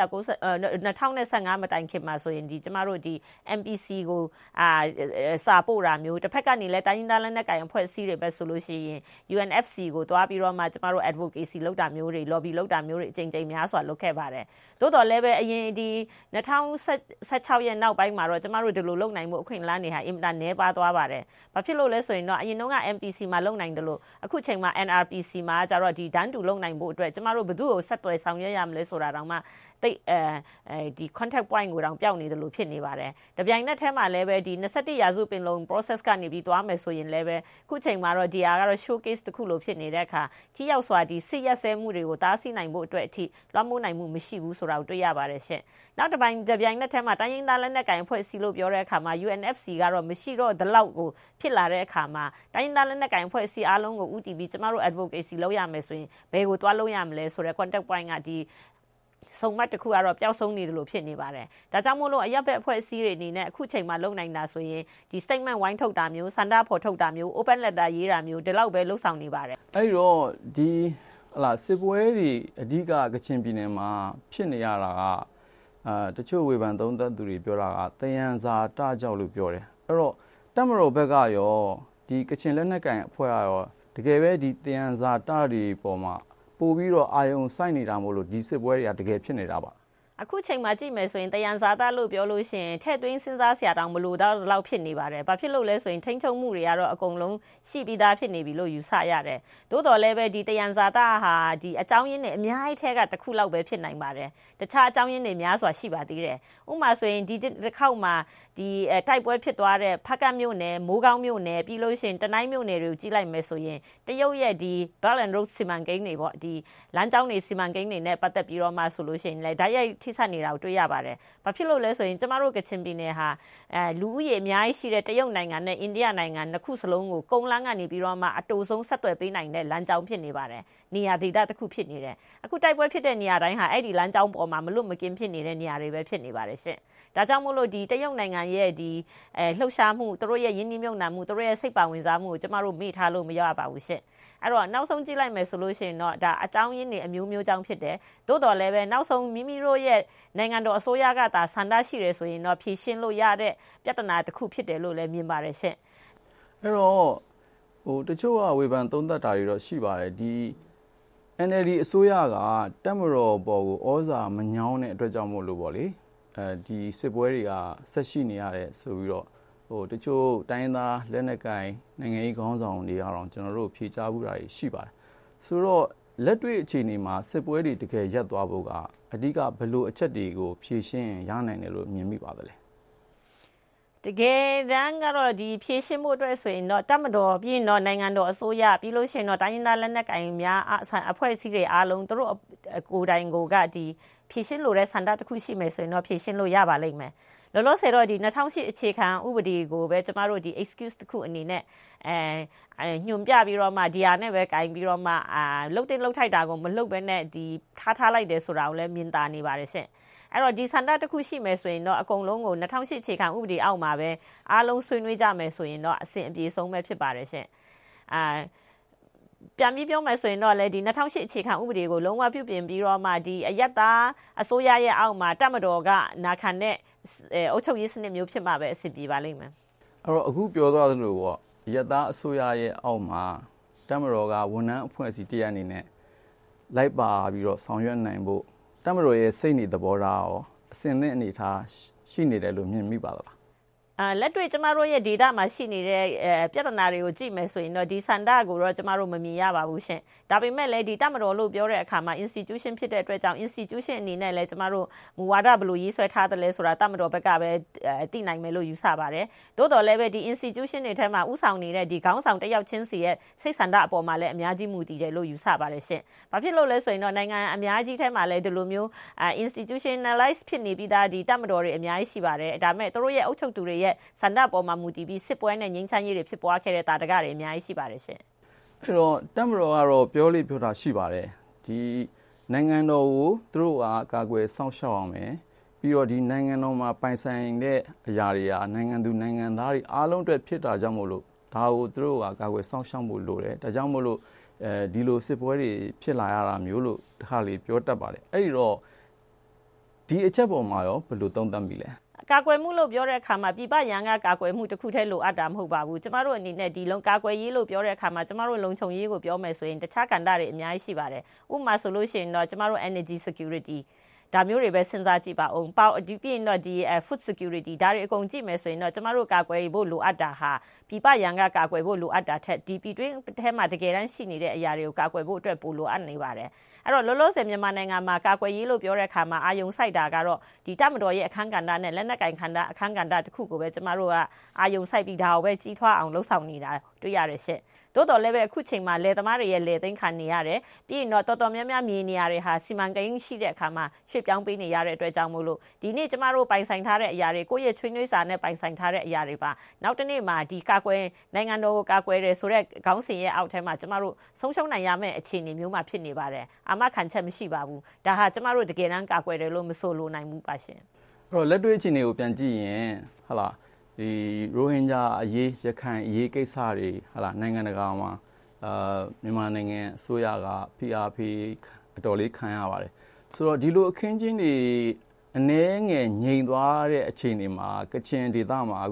2015မတိုင်ခင်မှာဆိုရင်ဒီကျမတို့ဒီ MPC ကိုစာပို့တာမျိုးတစ်ဖက်ကနေလည်းတိုင်းရင်းသားလက်နက်ကိုင်အဖွဲ့အစည်းတွေပဲဆိုလို့ရှိရင် UNFC ကိုတွားပြီးတော့မှကျမတို့ advocacy လုပ်တာမျိုးတွေ lobby လုပ်တာမျိုးတွေအကြိမ်ကြိမ်များစွာလုပ်ခဲ့ပါတယ်သို့တော်လည်းပဲအရင်ဒီ2016ရဲ့နောက်ပိုင်းမှာတော့ကျမတို့ဒီလိုလုပ်နိုင်မှုအခွင့်အလမ်းတွေဟာအင်မတန်နည်းပါးသွားပါတယ်ဘာဖြစ်လို့လဲဆိုရင်တော့အရင်တုန်းက MPC မှာလုပ်နိုင်တယ်လို့အခုချိန်မှာ NRPC မှာကျတော့ဒီဒန်းတူလုပ်နိုင်ဖို့အတွက်ကျမတို့ဘယ်သူ့ကိုဆက်သွယ်ဆောင်ရွက်ရမလဲဆိုတာတောင်မှတိတ်ဒီ contact point ကိုတောင်ပျောက်နေတယ်လို့ဖြစ်နေပါတယ်တပြိုင်နက်တည်းမှာလည်းပဲဒီ21ရာစုပင်လုံ process ကနေပြီးသွားမယ်ဆိုရင်လည်းပဲခုချိန်မှာတော့ဒီဟာကတော့ showcase တစ်ခုလို့ဖြစ်နေတဲ့အခါကြီးရောက်စွာဒီစစ်ရက်စဲမှုတွေကိုတားဆီးနိုင်ဖို့အတွက်အထိလွှမ်းမိုးနိုင်မှုမရှိဘူးဆိုတာကိုတွေ့ရပါတယ်ရှင့်နောက်တစ်ပြိုင်နက်တည်းမှာတိုင်းရင်းသားလက်နက်ကိုင်အဖွဲ့အစည်းလို့ပြောတဲ့အခါမှာ UNFC ကတော့မရှိတော့ဒီလောက်ကိုဖြစ်လာတဲ့အခါမှာတိုင်းရင်းသားလက်နက်ကိုင်အဖွဲ့အစည်းအားလုံးကိုဦးတည်ပြီးကျမတို့ advocacy လုပ်ရမယ်ဆိုရင်ဘယ်ကိုသွားလုပ်ရမလဲဆိုတဲ့ contact point ကဒီဆုံးမတစ်ခုကတော့ပျောက်ဆုံးနေတယ်လို့ဖြစ်နေပါတယ်ဒါကြောင့်မို့လို့အရက်ဘက်အဖွဲ့အစည်းတွေအနေနဲ့အခုချိန်မှာလုပ်နိုင်တာဆိုရင်ဒီ statement ဝိုင်းထုတ်တာမျိုးစန္ဒဖော်ထုတ်တာမျိုး open letter ရေးတာမျိုးဒီလောက်ပဲလုပ်ဆောင်နေပါတယ်အဲ့တော့ဒီဟလာစစ်ပွဲတွေအဓိကကချင်ပြည်နယ်မှာဖြစ်နေရတာကတချို့ဝေဖန်သုံးသပ်သူတွေပြောတာကတယံဇာတကြောက်လို့ပြောတယ်အဲ့တော့တပ်မတော်ဘက်ကရောဒဒီကချင်လက်နက်ကိုင်အဖွဲ့ရောတကယ်ပဲဒီတယံဇာတတွေပေါ်မှာပို့ပြီးတော့အာယုံစိုက်နေတာမို့လို့ဒီစစ်ပွဲတွေကတကယ်ဖြစ်နေတာပါအခုချိန်မှာကြည့်မယ်ဆိုရင်တယံဇာတလို့ပြောလို့ရှိရင်ထဲ့သွင်းစဉ်းစားစရာတောင်မလိုတော့လောက်ဖြစ်နေပါတယ်။ဘာဖြစ်လို့လဲဆိုရင်ထိန်းချုပ်မှုတွေကတော့အကုန်လုံးရှိပြီးသားဖြစ်နေပြီလို့ယူဆရတယ်။သို့တော်လည်းပဲဒီတယံဇာတဟာဒီအကြောင်းရင်းနဲ့အများကြီးထဲကတစ်ခုလောက်ပဲဖြစ်နိုင်ပါတယ်။တခြားအကြောင်းရင်းတွေများစွာရှိပါသေးတယ်။ဥပမာဆိုရင်ဒီတစ်ခေါက်မှာဒီတိုက်ပွဲဖြစ်သွားတဲ့ဖကတ်မြို့နယ်မိုးကောင်းမြို့နယ်ပြီးလို့ရှိရင်တနိုင်းမြို့နယ်တွေကိုကြည့်လိုက်မယ်ဆိုရင်တရုတ်ရဲ့ဒီ Belt and Road စီမံကိန်းတွေပေါ့ဒီလမ်းကြောင်းတွေစီမံကိန်းတွေနဲ့ပတ်သက်ပြီးတော့မှဆိုလို့ရှိရင်လည်းဓာတ်ရိုက်ထိစပ်နေတာကိုတွေ့ရပါတယ်။ဘာဖြစ်လို့လဲဆိုရင်ကျမတို့ကချင်ပြည်နယ်ဟာလူဦးရေအများကြီးရှိတဲ့တရုတ်နိုင်ငံနဲ့အိန္ဒိယနိုင်ငံနှစ်ခုစလုံးကိုကုန်းလမ်းကနေပြီးတော့မှအတူဆုံးဆက်သွယ်ပေးနိုင်တဲ့လမ်းကြောင်းဖြစ်နေပါတယ်။နေရာဒေသတစ်ခုဖြစ်နေတယ်။အခုတိုက်ပွဲဖြစ်တဲ့နေရာတိုင်းဟာအဲ့ဒီလမ်းကြောင်းပေါ်မှာမလွတ်မကင်းဖြစ်နေတဲ့နေရာတွေပဲဖြစ်နေပါတယ်ရှင့်။ဒါကြောင့်မို့လို့ဒီတရုတ်နိုင်ငံရဲ့ဒီလှုပ်ရှားမှုသူတို့ရဲ့ယင်းနှိမ့်မြုပ်နှံမှုသူတို့ရဲ့စိတ်ပါဝင်စားမှုကိုကျမတို့မေ့ထားလို့မရပါဘူးရှင့်။အဲ့တော့နောက်ဆုံးကြည့်လိုက်မယ်ဆိုလို့ရှိရင်တော့ဒါအကြောင်းရင်းတွေအမျိုးမျိုးကြောင့်ဖြစ်တယ်။သို့တော်လည်းပဲနောက်ဆုံးမိမိတို့ရဲ့နိုင်ငံတော်အစိုးရကသာဆန္ဒရှိတယ်ဆိုရင်တော့ဖြည့်ရှင်းလို့ရတဲ့ပြဿနာတစ်ခုဖြစ်တယ်လို့လည်းမြင်ပါတယ်ရှင့်။အဲ့တော့တချို့ကဝေဖန်သုံးသပ်တာတွေတော့ရှိပါတယ်ဒီ NLD အစိုးရကတပ်မတော်ပေါ်ကိုဩဇာမညောင်းတဲ့အတွက်ကြောင့်မို့လို့ပေါ့လေဒီစစ်ပွဲတွေကဆက်ရှိနေရတယ်ဆိုပြီးတော့တချို့တိုင်းသားလက်နက်ကိုင်နိုင်ငံရေးခေါင်းဆောင်တွေကတော့ကျွန်တော်တို့ဖြေချမှုတာရှိပါတယ်ဆိုတော့လက်တွေ့အခြေအနေမှာစစ်ပွဲတွေတကယ်ရပ်သွားဖို့ကအဓိကဘယ်လိုအချက်တွေကိုဖြေရှင်းရနိုင်တယ်လို့မြင်မိပါသလဲတကယ်တမ်းကတော့ဒီဖြည့်ရှင်းမှုအတွက်ဆိုရင်တော့တပ်မတော်ပြီးရင်တော့နိုင်ငံတော်အစိုးရပြီးလို့ရှိရင်တော့တိုင်းရင်းသားလက်နက်ကိုင်များအဖွဲ့အစည်းတွေအားလုံးတို့ကိုယ်တိုင်ကိုကဒီဖြည့်ရှင်းလို့တဲ့စန္ဒတစ်ခုရှိမယ်ဆိုရင်တော့ဖြည့်ရှင်းလို့ရပါလိမ့်မယ်လောလောဆယ်တော့ဒီ2008အခြေခံဥပဒေကိုပဲကျမတို့ဒီ excuse တစ်ခုအနေနဲ့ညွန်ပြပြီးတော့မှဒီဟာနဲ့ပဲကင်ပြီးတော့မှလှုပ်တဲ့လှုပ်ထိုက်တာကိုမလှုပ်ပဲနဲ့ဒီထားလိုက်တယ်ဆိုတာကိုလည်းမြင်သာနေပါတယ်ရှင့်အဲ့တော့ဒီစန္ဒတစ်ခုရှိမယ်ဆိုရင်တော့အကုန်လုံးကို2008အခြေခံဥပဒေအောက်မှာပဲအားလုံးဆွေးနွေးကြမယ်ဆိုရင်တော့အဆင်အပြေဆုံးပဲဖြစ်ပါတယ်ရှင့်ပြန်ပြီးပြောမယ်ဆိုရင်တော့လေဒီ2008အခြေခံဥပဒေကိုလုံးဝပြုပြင်ပြီးတော့မှဒီအယက်သားအစိုးရရဲ့အောက်မှာတပ်မတော်ကနာခံတဲ့အုပ်ချုပ်ရေးစနစ်မျိုးဖြစ်မှာပဲအဆင်ပြေပါလိမ့်မယ်အဲ့တော့အခုပြောသွားသလိုပေါ့အယက်သားအစိုးရရဲ့အောက်မှာတပ်မတော်ကဝန်ထမ်းအဖွဲ့အစည်းတရက်အနေနဲ့လိုက်ပါပြီးတော့ဆောင်ရွက်နိုင်ဖို့တပ်မတော်ရဲ့စိတ်နေသဘောထားရောအစဉ်သင့်အနေထားရှိနေတယ်လို့မြင်မိပါသလားလက်တွေ့ကျမတို့ရဲ့ data မှာရှိနေတဲ့ပြဿနာတွေကိုကြည့်မယ်ဆိုရင်တော့ဒီစန္ဒကိုတော့ကျမတို့မမြင်ရပါဘူးရှင်ဒါပေမဲ့လည်းဒီတပ်မတော်လို့ပြောတဲ့အခါမှာ institution ဖြစ်တဲ့အတွက်ကြောင့် institution အနေနဲ့လည်းကျမတို့မူဝါဒဘယ်လိုရေးဆွဲထားတယ်လဲဆိုတာတပ်မတော်ဘက်ကပဲသိနိုင်မယ်လို့ယူဆပါတယ်သို့တော်လည်းပဲဒီ institution တွေထဲမှာဥဆောင်နေတဲ့ဒီခေါင်းဆောင်တစ်ယောက်ချင်းစီရဲ့စိတ်စန္ဒအပေါ်မှာလည်းအများကြီးမူတည်တယ်လို့ယူဆပါတယ်ရှင်ဘာဖြစ်လို့လဲဆိုရင်တော့နိုင်ငံအများကြီးထဲမှာလည်းဒီလိုမျိုးinstitutionalize ဖြစ်နေပြီးသားဒီတပ်မတော်တွေအများကြီးရှိပါတယ်ဒါပေမဲ့တို့ရဲ့အုပ်ချုပ်သူတွေရဲ့စန္ဒပေါ်မှာမူတည်ပြီးစစ်ပွဲနဲ့ငြိမ်းချမ်းရေးတွေဖြစ်ပွားခဲ့တဲ့တာတကတွေအများကြီးရှိပါတယ်ရှင်အဲ့တော့တပ်မတော်ကတော့ပြောလိပြောတာရှိပါတယ်ဒီနိုင်ငံတော်ကိုသူတို့ကကာကွယ်စောင့်ရှောက်အောင်မယ်ပြီးတော့ဒီနိုင်ငံတော်မှာပိုင်ဆိုင်တဲ့အရာတွေကနိုင်ငံသူနိုင်ငံသားတွေအားလုံးအတွက်ဖြစ်တာကြောင့်မို့လို့ဒါကိုသူတို့ကကာကွယ်စောင့်ရှောက်ဖို့လိုတယ်ဒါကြောင့်မို့လို့ဒီလိုစစ်ပွဲတွေဖြစ်လာရတာမျိုးလို့တစ်ခါလေပြောတတ်ပါတယ်အဲ့ဒီတော့ဒီအချက်ပေါ်မှာရောဘယ်လိုသုံးသပ်မိလဲကာကွယ်မှုလို့ပြောတဲ့အခါမှာပြပရန်ကကာကွယ်မှုတစ်ခုတည်းလိုအပ်တာမဟုတ်ပါဘူးကျမတို့အနေနဲ့ဒီလုံးကာကွယ်ရေးလို့ပြောတဲ့အခါမှာကျမတို့လုံခြုံရေးကိုပြောမယ်ဆိုရင်တခြားကဏ္ဍတွေအများကြီးရှိပါတယ်ဥပမာဆိုလို့ရှိရင်တော့ကျမတို့ energy security ဒါမျိုးတွေပဲစဉ်းစားကြည့်ပါအောင်ဒီပြီးရင်တော့ဒီ food security ဒါတွေအကုန်ကြည့်မယ်ဆိုရင်တော့ကျမတို့ကာကွယ်ဖို့လိုအပ်တာဟာပြပရန်ကကာကွယ်ဖို့လိုအပ်တာထက်ဒီပြည်တွင်းထဲမှာတကယ်တမ်းရှိနေတဲ့အရာတွေကိုကာကွယ်ဖို့အတွက်ပိုလိုအပ်နေပါတယ်အဲ့တော့လောလောဆယ်မြန်မာနိုင်ငံမှာကာကွယ်ရေးလို့ပြောတဲ့အခါမှာအာယုံစိုက်တာကတော့ဒီတပ်မတော်ရဲ့အခန်းကဏ္ဍနဲ့လက်နက်ကင်အခန်းကဏ္ဍတစ်ခုကိုပဲကျမတို့ကအာယုံစိုက်ပြီးဒါကိုပဲကြီးထွားအောင်လှုပ်ဆောင်နေတာတွေ့ရတဲ့ရှင့်သို့တော်လည်းပဲအခုချိန်မှာလယ်သမားတွေရဲ့လယ်သိမ်းခံနေရတယ်ပြီးရင်တော့တော်တော်များများမြေနေရာတွေဟာစီမံကိန်းရှိတဲ့အခါမှာရွှေ့ပြောင်းပေးနေရတဲ့အတွက်ကြောင့်မို့လို့ဒီနေ့ကျမတို့ပိုင်ဆိုင်ထားတဲ့အရာတွေကိုယ့်ရဲ့ချွေးနွေးစာနဲ့ပိုင်ဆိုင်ထားတဲ့အရာတွေပါနောက်တစ်နေ့မှာဒီကာကွယ်နိုင်ငံတော်ကိုကာကွယ်တယ်ဆိုတဲ့ခေါင်းစဉ်ရဲ့အောက်ထဲမှာကျမတို့ဆုံးရှုံးနိုင်ရမယ့်အခြေအနေမျိုးမှာဖြစ်နေပါတယ်အာမခံချက်မရှိပါဘူးဒါဟာကျမတို့တကယ်တမ်းကာကွယ်တယ်လို့မဆိုလိုနိုင်ဘူးပါရှင်အဲ့တော့လက်တွေ့အခြေအနေကိုပြန်ကြည့်ရင်ဟလာဒီရိုဟင်ဂျာအရေးရခိုင်အရေးကိစ္စတွေဟလာနိုင်ငံတကာမှာမြန်မာနိုင်ငံအစိုးရက PRP အတော်လေးခံရပါတယ်ဆိုတော့ဒီလိုအခင်းချင်းတွေအနည်းငယ်ငြိမ်သွားတဲ့အခြေအနေမှာကချင်ဒေသမှာအခု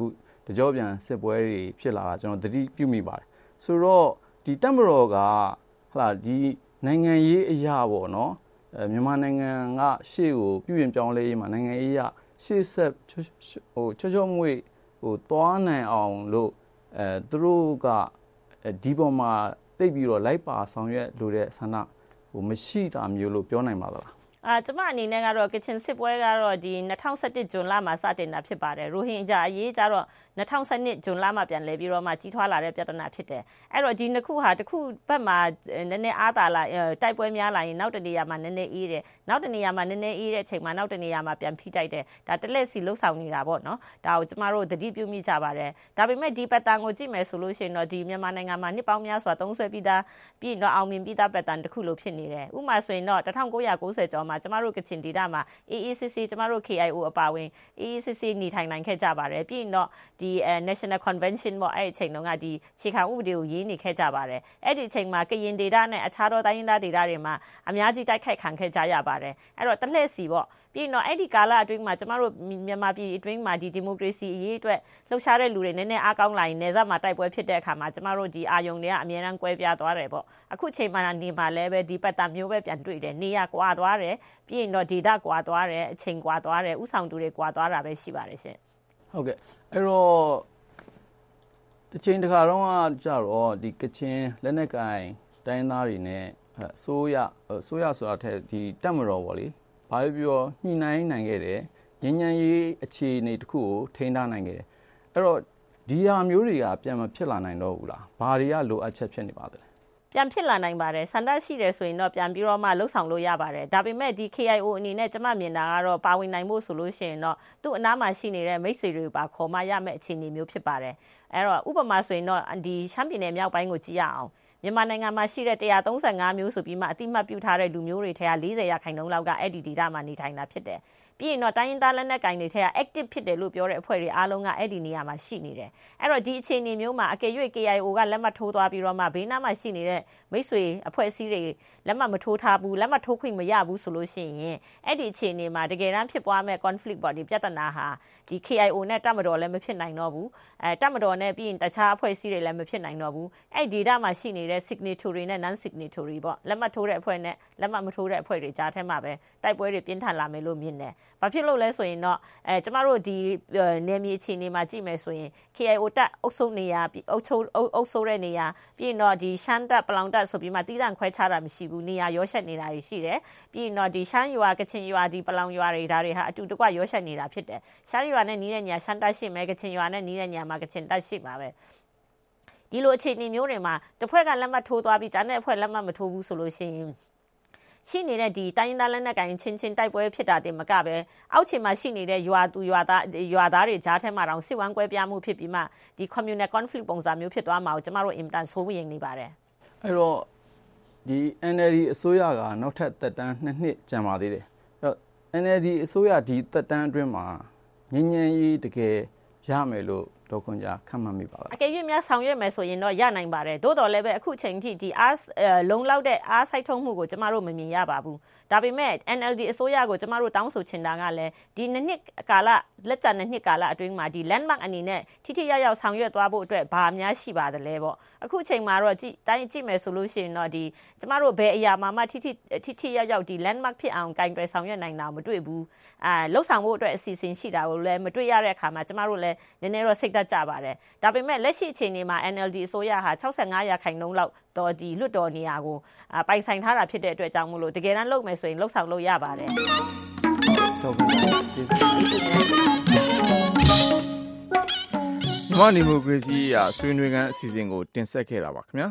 တကြောပြန်စစ်ပွဲတွေဖြစ်လာတာကျွန်တော်သတိပြုမိပါတယ်ဆိုတော့ဒီတပ်မတော်ကဒီနိုင်ငံရေးအရာပေါ့နော်မြန်မာနိုင်ငံကရှေ့ကိုပြုပြင်ပြောင်းလဲရေးမှာနိုင်ငံရေးအရာရှေ့ဆက်ချောမွေ့သွားနိုင်အောင်လို့သူတို့ကဒီပေါ်မှာသိပြီးတော့လိုက်ပါဆောင်ရွက်လို့တဲ့ဆန္ဒမရှိတာမျိုးလို့ပြောနိုင်ပါသလားကျမအနေနဲ့ကတော့ကချင်စစ်ပွဲကတော့ဒီ2017ဇွန်လမှာစတင်တာဖြစ်ပါတယ်ရိုဟင်ဂျာအရေးကြတော့2012ဇွန်လမှာပြန်လဲပြီးတော့မှကြီးထွားလာတဲ့ပြဿနာဖြစ်တယ်အဲ့တော့ဒီနှစ်ခုဟာတစ်ခုဘက်မှာနည်းနည်းအားသာလာတိုက်ပွဲများလာရင်နောက်တနေရာမှာနည်းနည်းအေးတယ်နောက်တနေရာမှာနည်းနည်းအေးတဲ့အချိန်မှာနောက်တနေရာမှာပြန်ဖိတိုက်တယ်ဒါတလက်စီလှုပ်ဆောင်နေတာပေါ့နော်ဒါကိုကျမတို့သတိပြုမိကြပါတယ်ဒါပေမဲ့ဒီပတ်တန်ကိုကြည့်မယ်ဆိုလို့ရှိရင်တော့ဒီမြန်မာနိုင်ငံမှာနှစ်ပေါင်းများစွာသုံးဆွဲပြီးသားပြီးတော့အောင်မြင်ပြီးသားပတ်တန်တစ်ခုလို့ဖြစ်နေတယ်ဥပမာဆိုရင်တော့1990ကျော်မှာကျမတို့ကချင်ဒေသမှာ AACC ကျမတို့ KIO အပါဝင် AACC နေထိုင်နိုင်ခဲ့ကြပါတယ်ပြီးရင်တော့ဒီ National Convention ပေါ့အဲ့ဒီအချိန်တုန်းကဒီခြေခံဥပဒေကိုရေးနေခဲ့ကြပါတယ်အဲ့ဒီအချိန်မှာကရင်ဒေသနဲ့အခြားသောတိုင်းရင်းသားဒေသတွေမှာအများကြီးတိုက်ခိုက်ခံခဲ့ကြရပါတယ်အဲ့တော့တလှည့်စီပေါ့ပြီးရင်တော့အဲ့ဒီကာလအတွင်းမှာကျမတို့မြန်မာပြည်အတွင်းမှာဒီဒီမိုကရေစီအရေးအတွက်လှုပ်ရှားတဲ့လူတွေနည်းနည်းအားကောင်းလာရင်နေဆက်မှာတိုက်ပွဲဖြစ်တဲ့အခါမှာကျမတို့ဒီအာယုံတွေကအများအားကွဲပြားသွားတယ်ပေါ့အခုချိန်မှာနေမှာလည်းပဲဒီပတ်တာမျိုးပဲပြန်တွေ့တယ်နေရကွာသွားတယ်ပြီးရင်တော့ဒေတာကွာသွားတယ်အချိန်ကွာသွားတယ်ဥဆောင်သူတွေကွာသွားတာပဲရှိပါတယ်ရှင်ဟုတ်ကဲ့အဲ့တော့တစ်ချိန်တစ်ခါတော့ကြတော့ဒီကချင်လက်နက်ကင်တိုင်းသားတွေနဲ့ဆိုးရဆိုတာထက်ဒီတက်မတော်ပေါ့လေဘာပြောညှိနှိုင်းနိုင်ခဲ့တယ်ငြိမ်းချမ်းရေးအခြေအနေတစ်ခုကိုထိန်းထားနိုင်ခဲ့တယ်အဲ့တော့ဒီဟာမျိုးတွေကပြန်မဖြစ်လာနိုင်တော့ဘူးလားဘာတွေကလိုအပ်ချက်ဖြစ်နေပါသလဲပြန်ဖြစ်လာနိုင်ပါတယ်စန္ဒရှိတယ်ဆိုရင်တော့ပြန်ပြီးတော့မှလှုပ်ဆောင်လို့ရပါတယ်ဒါပေမဲ့ဒီ KIO အနေနဲ့ကျမမြင်တာကတော့ပါဝင်နိုင်ဖို့ဆိုလို့ရှိရင်တော့သူ့အနားမှာရှိနေတဲ့မိတ်ဆွေတွေပါခေါ်မရမယ့်အခြေအနေမျိုးဖြစ်ပါတယ်အဲ့တော့ဥပမာဆိုရင်တော့ဒီရှမ်းပြည်နယ်မြောက်ပိုင်းကိုကြည့်ရအောင်မြန်မာနိုင်ငံမှာရှိတဲ့135မျိုးဆိုပြီးမှအတိမတ်ပြုထားတဲ့လူမျိုးတွေထဲက40%လောက်ကအဲ့ဒီဒေသမှာနေထိုင်တာဖြစ်တယ်ပြီးရင်တော့တိုင်းရင်းသားလက်နက်ကင်တွေထဲက active ဖြစ်တယ်လို့ပြောတဲ့အဖွဲ့တွေအားလုံးကအဲ့ဒီနေရာမှာရှိနေတယ်အဲ့တော့ဒီအခြေအနေမျိုးမှာအကယ်၍ KIO ကလက်မှတ်ထိုးသွားပြီးတော့မှဘေးနားမှာရှိနေတဲ့မိတ်ဆွေအဖွဲ့အစည်းတွေလက်မှတ်မထိုးထားဘူးလက်မှတ်ထိုးခွင့်မရဘူးဆိုလို့ရှိရင်အဲ့ဒီအခြေအနေမှာတကယ်တမ်းဖြစ်ပွားမဲ့ conflict ပေါ့ဒီပြဿနာဟာဒီ KIO နဲ့တပ်မတော်လည်းမဖြစ်နိုင်တော့ဘူးတပ်မတော်နဲ့ပြီးရင်တခြားအဖွဲ့အစည်းတွေလည်းမဖြစ်နိုင်တော့ဘူးအဲ့ဒီဒေတာမှာရှိနေတဲ့ signatory နဲ့ non signatory ပေါ့လက်မှတ်ထိုးတဲ့အဖွဲ့နဲ့လက်မှတ်မထိုးတဲ့အဖွဲ့တွေကြားထဲမှာပဲတိုက်ပွဲတွေပြင်းထန်လာမယ်လို့မြင်တယ်ဘာဖြစ်လို့လဲဆိုရင်တော့ကျမတို့ဒီနယ်မြေအခြေအနေမှာကြည့်မယ်ဆိုရင် KIO တပ်အုပ်စုနေရာအုပ်စုတဲ့နေရာပြီးရင်တော့ဒီရှမ်းတပ်ပလောင်တပ်ဆိုပြီးမှတီးတန့်ခွဲခြားတာမရှိဘူးနေရာရောရှက်နေတာတွေရှိတယ်ပြီးရင်တော့ဒီရှမ်းရွာကချင်ရွာဒီပလောင်ရွာတွေဒါတွေဟာအတူတကွရောရှက်နေတာဖြစ်တယ်ရှမ်းရွာနဲ့နီးတဲ့နေရာရှမ်းတပ်ရှိမယ်ကချင်ရွာနဲ့နီးတဲ့နေရာမှာကချင်တပ်ရှိမှာပဲဒီလိုအခြေအနေမျိုးတွေမှာတစ်ဖွဲ့ကလက်မှတ်ထိုးသွားပြီးကျန်တဲ့အဖွဲ့လက်မှတ်မထိုးဘူးဆိုလို့ရှိရင်ရှိနေတဲ့ဒီတိုင်းရင်းသားလက်နက်ကင်ချင်းတိုက်ပွဲဖြစ်တာတင်မကပဲအောက်ခြေမှာရှိနေတဲ့ရွာသူရွာသားတွေကြားထဲမှာတောင်စစ်ဝမ်းကွဲပြားမှုဖြစ်ပြီးမှဒီ communal conflict ပုံစံမျိုးဖြစ်သွားမှာကိုကျမတို့အင်မတန်စိုးရိမ်နေပါတယ်အဲ့တော့ဒီ NLD အစိုးရကနောက်ထပ်သက်တမ်း2နှစ်ကျန်ပါသေးတယ်အဲ့တော့ NLD အစိုးရဒီသက်တမ်းအတွင်းမှာငြိမ်းချမ်းရေးတကယ်ရမယ်လို့ဒေါက်ခွန်ကြားခန့်မှန်းမိပါလားအကယ်၍များဆောင်ရွက်မယ်ဆိုရင်တော့ရနိုင်ပါတယ်သို့တော်လည်းပဲအခုချိန်ထိဒီလုံလောက်တဲ့အားစိုက်ထုံးမှုကိုကျမတို့မမြင်ရပါဘူးဒါပေမဲ့ NLD အစိုးရကိုကျမတို့တောင်းဆိုချင်တာကလည်းဒီနှစ်ကာလလက်ကျန်နှစ်ကာလအတွင်းမှာဒီ landmark အနေနဲ့ထိထိရောက်ဆောင်ရွက်သွားဖို့အတွက်ဘာများရှိပါသလဲပေါ့အခုချိန်မှာတော့တိုင်းကြည့်မယ်ဆိုလို့ရှိရင်တော့ဒီကျမတို့ဘယ်အရာမှာမှထိထိရောက်ဒီ landmark ဖြစ်အောင်ကင်တွယ်ဆောင်ရွက်နိုင်တာမတွေ့ဘူးလှုပ်ဆောင်ဖို့အတွက်အစီအစဉ်ရှိတာကိုလည်းမတွေ့ရတဲ့အခါမှာကျမတို့လည်းနည်းနည်းတော့စိတ်သက်ကြပါတယ်ဒါပေမဲ့လက်ရှိအခြေအနေမှာ NLD အစိုးရဟာ65%လောက်တော့ဒီလွတ်တော်နေရာကိုပိုင်ဆိုင်ထားတာဖြစ်တဲ့အတွက်ကြောင့်မို့လို့တကယ်တမ်းလုပ်မယ်ဆိုရင်လှုပ်ဆောင်လို့ရပါတယ်မြန်မာဒီမိုကရေစီအဆွေးနွေးခန်းအစီအစဉ်ကိုတင်ဆက်ခဲ့တာပါခင်ဗျာ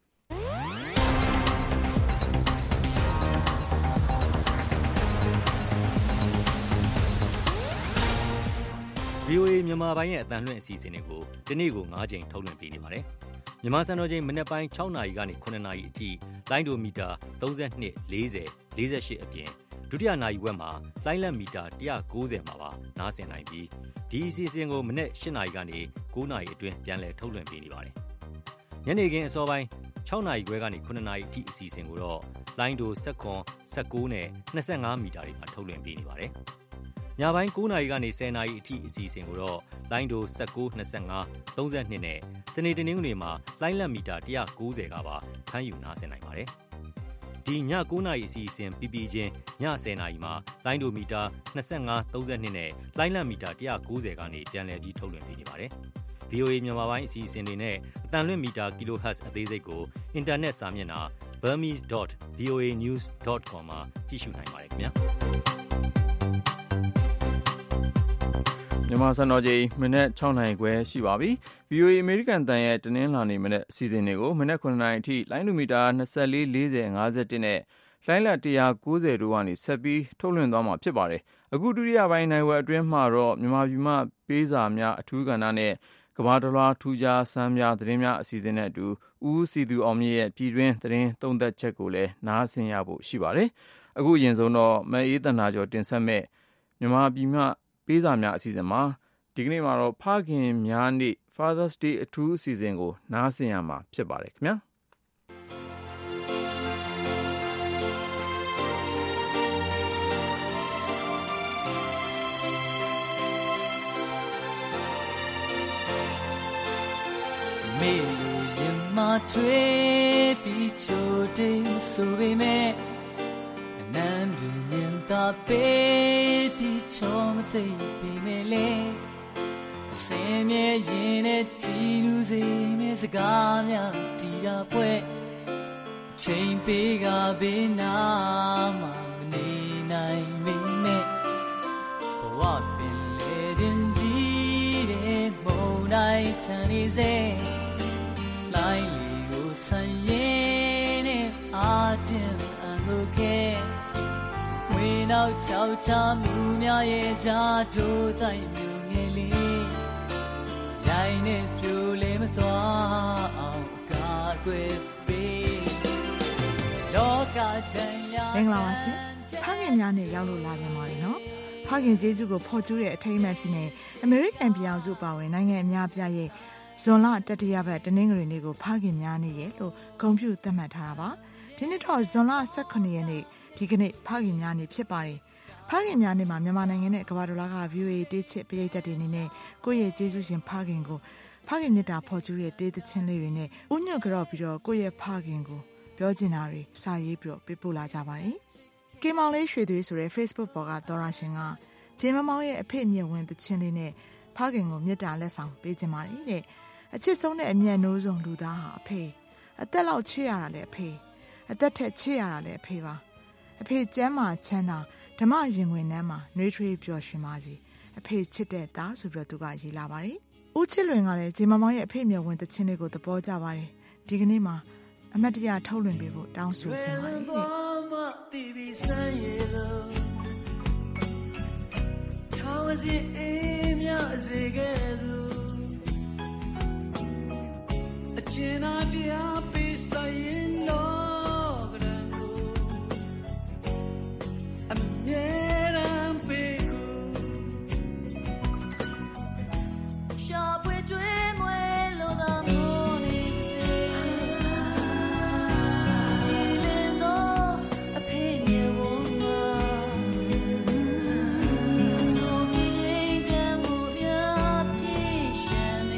VOA မြန်မာပိုင်းရဲ့အသံလွှင့်အစီအစဉ်တွေကိုဒီနေ့ကို9ကြိမ်ထုတ်လွှင့်ပေးနေပါတယ်။မြန်မာစံတော်ချိန်မနေ့ပိုင်း6နာရီကနေ9နာရီအထိလိုင်းဒိုမီတာ32 40 48အပြင်ဒုတိယနာရီဝက်မှာလိုင်းလက်မီတာ190မှာပါနားဆင်နိုင်ပြီးဒီအစီအစဉ်ကိုမနေ့8နာရီကနေ9နာရီအတွင်းပြန်လည်ထုတ်လွှင့်ပေးနေပါတယ်။ညနေခင်းအစောပိုင်း6နာရီခွဲကနေ9နာရီအထိအစီအစဉ်ကိုတော့လိုင်းဒို16 19နဲ့25မီတာတွေမှာထုတ်လွှင့်ပေးနေပါတယ်။ညပိုင်း9နာရီကနေ10နာရီအထိအစီအစဉ်ကိုတော့လိုင်းဒို19 25 32နဲ့စနေတနင်္ဂနွေမှာလိုင်းလက်မီတာ190ကပါဖမ်းယူနားဆင်နိုင်ပါတယ်။ဒီည9နာရီအစီအစဉ်ပြီးပြီးချင်းည10နာရီမှာလိုင်းဒိုမီတာ25 32နဲ့လိုင်းလက်မီတာ190ကနေပြန်လည်ပြီးထုတ်လွှင့်ပေးနေပါတယ်။ VOA မြန်မာပိုင်းအစီအစဉ်တွေနဲ့အတန်လွင့်မီတာ kHz အသေးစိတ်ကိုအင်တာနက်စာမျက်နှာ burmese.voanews.com မှာကြည့်ရှုနိုင်ပါတယ်ခင်ဗျာ။မြန်မာစံတော်ချိန်မနက်6နာရီခွဲရှိပါပြီ။ VOA အမေရိကန်တန်ရဲ့တနင်္လာနေ့မနက်အစီအစဉ်တွေကိုမနက်9နာရီအထိလိုင်းဒူမီတာ24 40 51နဲ့လိုင်းလက်190တို့ကနေဆက်ပြီးထုတ်လွှင့်သွားမှာဖြစ်ပါတယ်။အခုဒုတိယပိုင်းနိုင်ဝက်အတွင်းမှာတော့မြန်မာပြည်မှပေးစာများအထူးကဏ္ဍနဲ့ကမ္ဘာတစ်လွှာထူးခြားစမ်းများသတင်းများအစီအစဉ်နဲ့အတူဦးစီသူအောင်မြင့်ရဲ့ပြည်တွင်းသတင်းသုံးသပ်ချက်ကိုလည်းနားဆင်ရဖို့ရှိပါတယ်။အခုအရင်ဆုံးတော့မအေးတနာကျော်တင်ဆက်မဲ့မြန်မာပြည်မှပေးစာများအစီအစဉ်မှာဒီကနေ့မှာတော့ဖခင်များနေ့ Father's Day အထူးအစီအစဉ်ကိုနားဆင်ရမှာဖြစ်ပါတယ်ခင်ဗျာမေလူရင်မထွေးပြီးချိုတိမ်ဆိုပေမဲ့အနမ်းပြင်းရင်သာပေးပြီးချောမသိပေမဲ့လေအစင်မြဲရင်နဲ့ကြည်လူစိနဲ့စကားများတီတာပွဲချိန်ပေးကဘေးနာမှမနေနိုင်မိမဲ့ဘဝပင်လေတင်ကြီးတဲ့မုန်တိုင်းချမ်းနေစေလိုင်းလီကိုဆန်ရင်နဲ့အာတင်အလို့ခဲဝေနောက်ချောက်ချမှုများရဲ့ကြားတို့တိုင်းမျိုးငယ်လေးရိုင်းနဲ့ပြိုလဲမသွားအောင်ကာကွယ်ပေးလောကတန်ရာမင်္ဂလာပါရှင်ဖခင်များနဲ့ရောက်လို့လာပြန်ပါပြီနော်ဖခင်ကျေးဇူးကိုဖော်ကျူးတဲ့အထိမ်းအမှတ်ဖြစ်နေအမေရိကန်ပြည်အောင်စုပါဝင်နိုင်ငံအများအပြားရဲ့ဇွန်လတတိယပတ်တနင်္ဂနွေနေ့ကိုဖခင်များနေ့ရဲ့လို့ဂုဏ်ပြုသတ်မှတ်ထားတာပါဒီနေ့တော့ဇွန်လ18ရက်နေ့ဒီကနေ့ဖခင်များနေ့ဖြစ်ပါတယ်ဖခင်များနေ့မှာမြန်မာနိုင်ငံနဲ့ကမ္ဘာတော်က VOA တေးချစ်ပရိသတ်တွေအနေနဲ့ကိုယ့်ရဲ့ကျေးဇူးရှင်ဖခင်ကိုဖခင်မြတ်တာဖော်ကျူးတဲ့တေးသချင်းလေးတွေနဲ့ဥညွတ်ကြော့ပြီးတော့ကိုယ့်ရဲ့ဖခင်ကိုပြောချင်တာတွေစာရေးပြီးတော့ပေးပို့လာကြပါတယ်ကင်မောင်လေးရွှေသွေးဆိုတဲ့ Facebook ပေါ်ကသောရရှင်ကဂျင်းမမောင်ရဲ့အဖေမြင့်ဝင်သချင်းလေးနဲ့ဖခင်ကိုမြတ်တာလက်ဆောင်ပေးချင်ပါတယ်တဲ့အချစ်ဆုံးတဲ့အမြတ်နိုးဆုံးလူသားဟာအဖေအသက်လောက်ချစ်ရတာလည်းအဖေအသက်ထက်ချစ်ရတာလည်းအဖေပါအဖေကျမ်းမာချမ်းသာဓမ္မရင်ဝင်နှမ်းမှာနှွေးထွေးပျော်ရွှင်ပါစေအဖေချစ်တဲ့သားဆိုပြီးတော့သူကရေးလာပါတယ်ဦးချစ်လွင်ကလည်းဂျင်းမမောင်ရဲ့အဖေမြတ်ဝင်သချင်းလေးကိုသဘောကျပါတယ်ဒီကနေ့မှာအမတ်တရထုတ်လွှင့်ပေးဖို့တောင်းဆိုချင်ပါတယ်အကျဉ်းအားတရားပေးဆိုင်ရင်လောကရန်ကိုအမြဲတမ်းပေးကိုရှာပွေကျွေးမွေးလို့သာမို့နေစေကြည်လင်သောအဖေမြေဝန်းမှာဆိုပြီးရင်ချမ်းမှုများပြည့်ရှမ်းနေ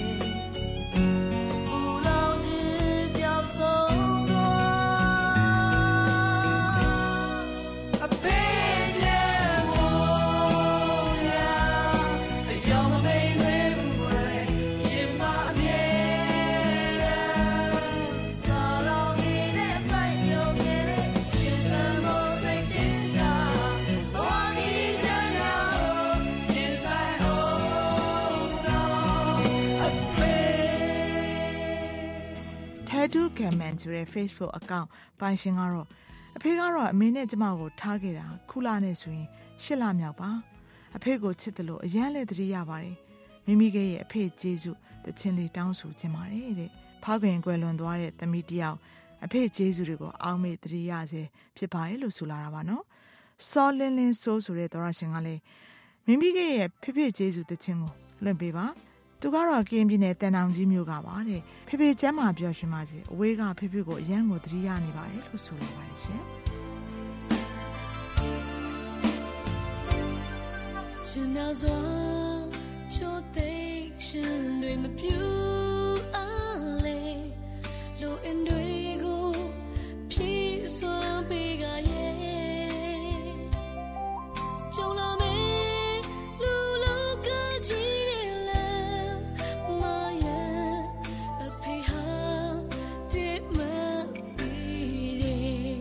Tattoo Caman ဆိုတဲ့ Facebook account ပိုင်ရှင်ကတော့အဖေကတော့အမေနဲ့ကျမကိုထားခဲ့တာခုလနဲ့ဆိုရင်8လမြောက်ပါအဖေကိုချစ်တယ်လို့အရန်လည်းသတိရပါတယ်မိမိကရဲ့အဖေကျေးဇူးတခြင်းလေးတောင်းဆိုခြင်းပါတယ်တဲ့ဖခင်ကွယ်လွန်သွားတဲ့သမီးတယောက်အဖေကျေးဇူးတွေကိုအောက်မေ့သတိရစေဖြစ်ပါတယ်လို့ဆိုလာတာပါနော်စောလင်းလင်းဆိုးဆိုတဲ့သောရရှင်ကလည်းမိမိကရဲ့ဖေဖေကျေးဇူးတခြင်းကိုလွှင့်ပေးပါသူကတော့ကင်းပြည်နယ်တန်တောင်ကြီးမြို့ကပါတဲ့ဖေဖေကျမ်းမာပျော်ရွှင်ပါစေအဝေးကဖေဖေကိုအရန်ကိုသတိရနေပါတယ်လို့ဆိုလာပါတယ်ရှင်真那座就得是对没ပြူအားလေလိုအင်တွေကိုဖြည့်စွာပေးကြရဲ့ကြုံလာမယ်လူလောကကြီးရဲ့လမ်းမရအဖေဟာဒီမပြီးတယ်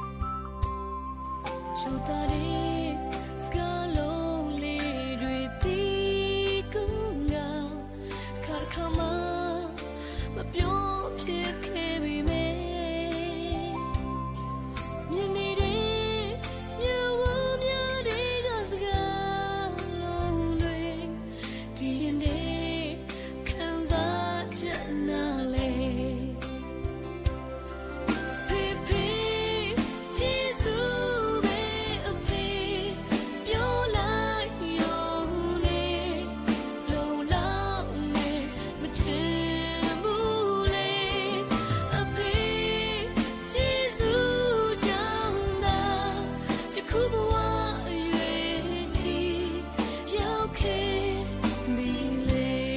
ချိုးတာတဲ့စကားလုံးလေးတွေတီးကူငါခါခါမမပြောဖြစ်ခဲ့ပြီမယ်မြင်နေတဲ့မြဝမြတဲ့ကစကားလုံးတွေဒီရင်တဲ့ခံစားချက်နာလေဖေဖေကျေးဇူးပဲအဖေပြောလိုက်ရောနေလုံလောက်နေမချင်ဘူးလေအဖေကျေးဇူးကြောင့်သာဒီခုဘဝအရွယ်ကြီးရောက်ခဲ့ပြီလေ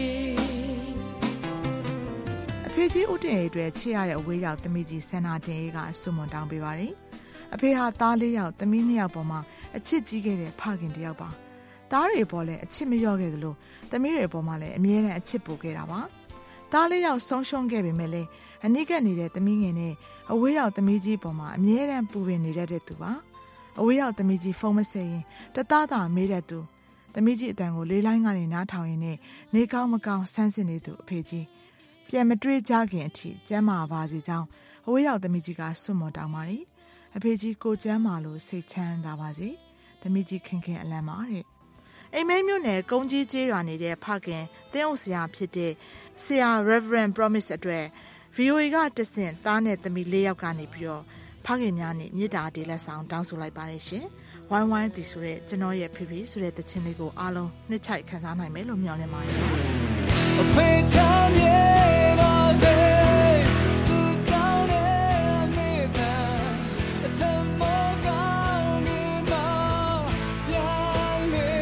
အဖေကြီးဦးတင်အေးအတွက်ချစ်ရတဲ့အဝေးရောက်သမီးကြီးဆန္ဒတင်အေးကဆုမွန်တောင်းပေးပါတယ်။အဖေဟာသား၄ယောက်သမီး၂ယောက်ပေါ်မှာအချစ်ကြီးခဲ့တဲ့ဖခင်တစ်ယောက်ပါ။သားတွေပေါ်လည်းအချစ်မလျော့ခဲ့သလိုသမီးတွေပေါ်မှာလည်းအမြဲတမ်းအချစ်ပို့ခဲ့တာပါ။သား၄ယောက်ဆုံးရှုံးခဲ့ပေမဲ့လည်းအနိကနေတဲ့သမီးငယ်နဲ့အဝေးရောက်သမီးကြီးပေါ်မှာအမြဲတမ်းပူပင်နေတတ်တဲ့သူပါ။အဝေးရောက်သမီးကြီးဖုန်းမဆက်ရင်တသားသားမေးတဲ့သူသမီးကြီးအတန်ကိုလေးလိုင်းကနေနားထောင်ရင်းနဲ့နေကောင်းမကောင်းဆန်းစစ်နေသူအဖေကြီးပြန်မတွေးကြခင်အထိကျမ်းမာပါစေကြောင်းအဝေးရောက်သမီးကြီးကဆွတ်မော်တောင်းပါတယ်။အဖေကြီးကိုကျမ်းမာလို့စိတ်ချမ်းသာပါစေ။သမီးကြီးခင်ခင်အလံပါတဲ့။အိမ်မဲမြို့နယ်ကုန်းကြီးကျေးရွာနေတဲ့ဖခင်သင်းအုပ်ဆရာဖြစ်တဲ့ဆရာ Reverend Promise အတွက် VOA ကတဆင့်သားနဲ့သမီး၄ယောက်ကနေပြီးတော့ဖခင်များနဲ့မြေတားတေးလက်ဆောင်တောင်းဆိုလိုက်ပါတယ်ရှင်။ဝိုင်းဝိုင်းတီဆိုတဲ့ကျွန်တော်ရဲ့ဖေဖေဆိုတဲ့သချင်းလေးကိုအားလုံးနှစ်ချိုက်ခံစားနိုင်မယ်လို့မျှော်လင့်ပါတယ်နော်။အဖေချမ်းမြေပါစေစူတောင်းတဲ့အမေကအထမကောင်းနေမှာပြန်လေ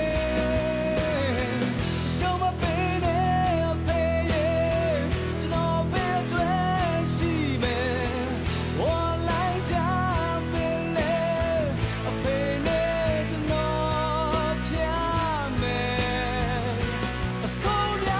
ရှုံးမပေးနဲ့အဖေရဲ့ကျွန်တော်ပဲတွေ့ရှိမယ်ဝါလိုက်ကြပင်လေအဖေနဲ့ကျွန်တော်ဖြာမယ်အစိုးရ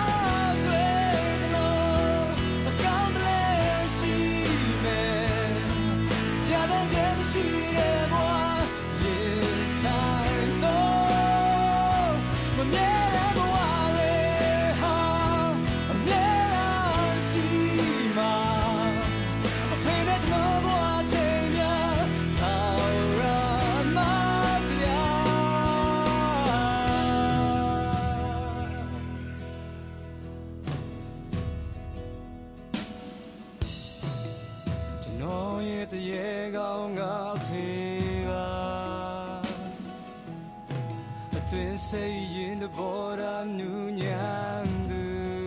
say in the border new nyandu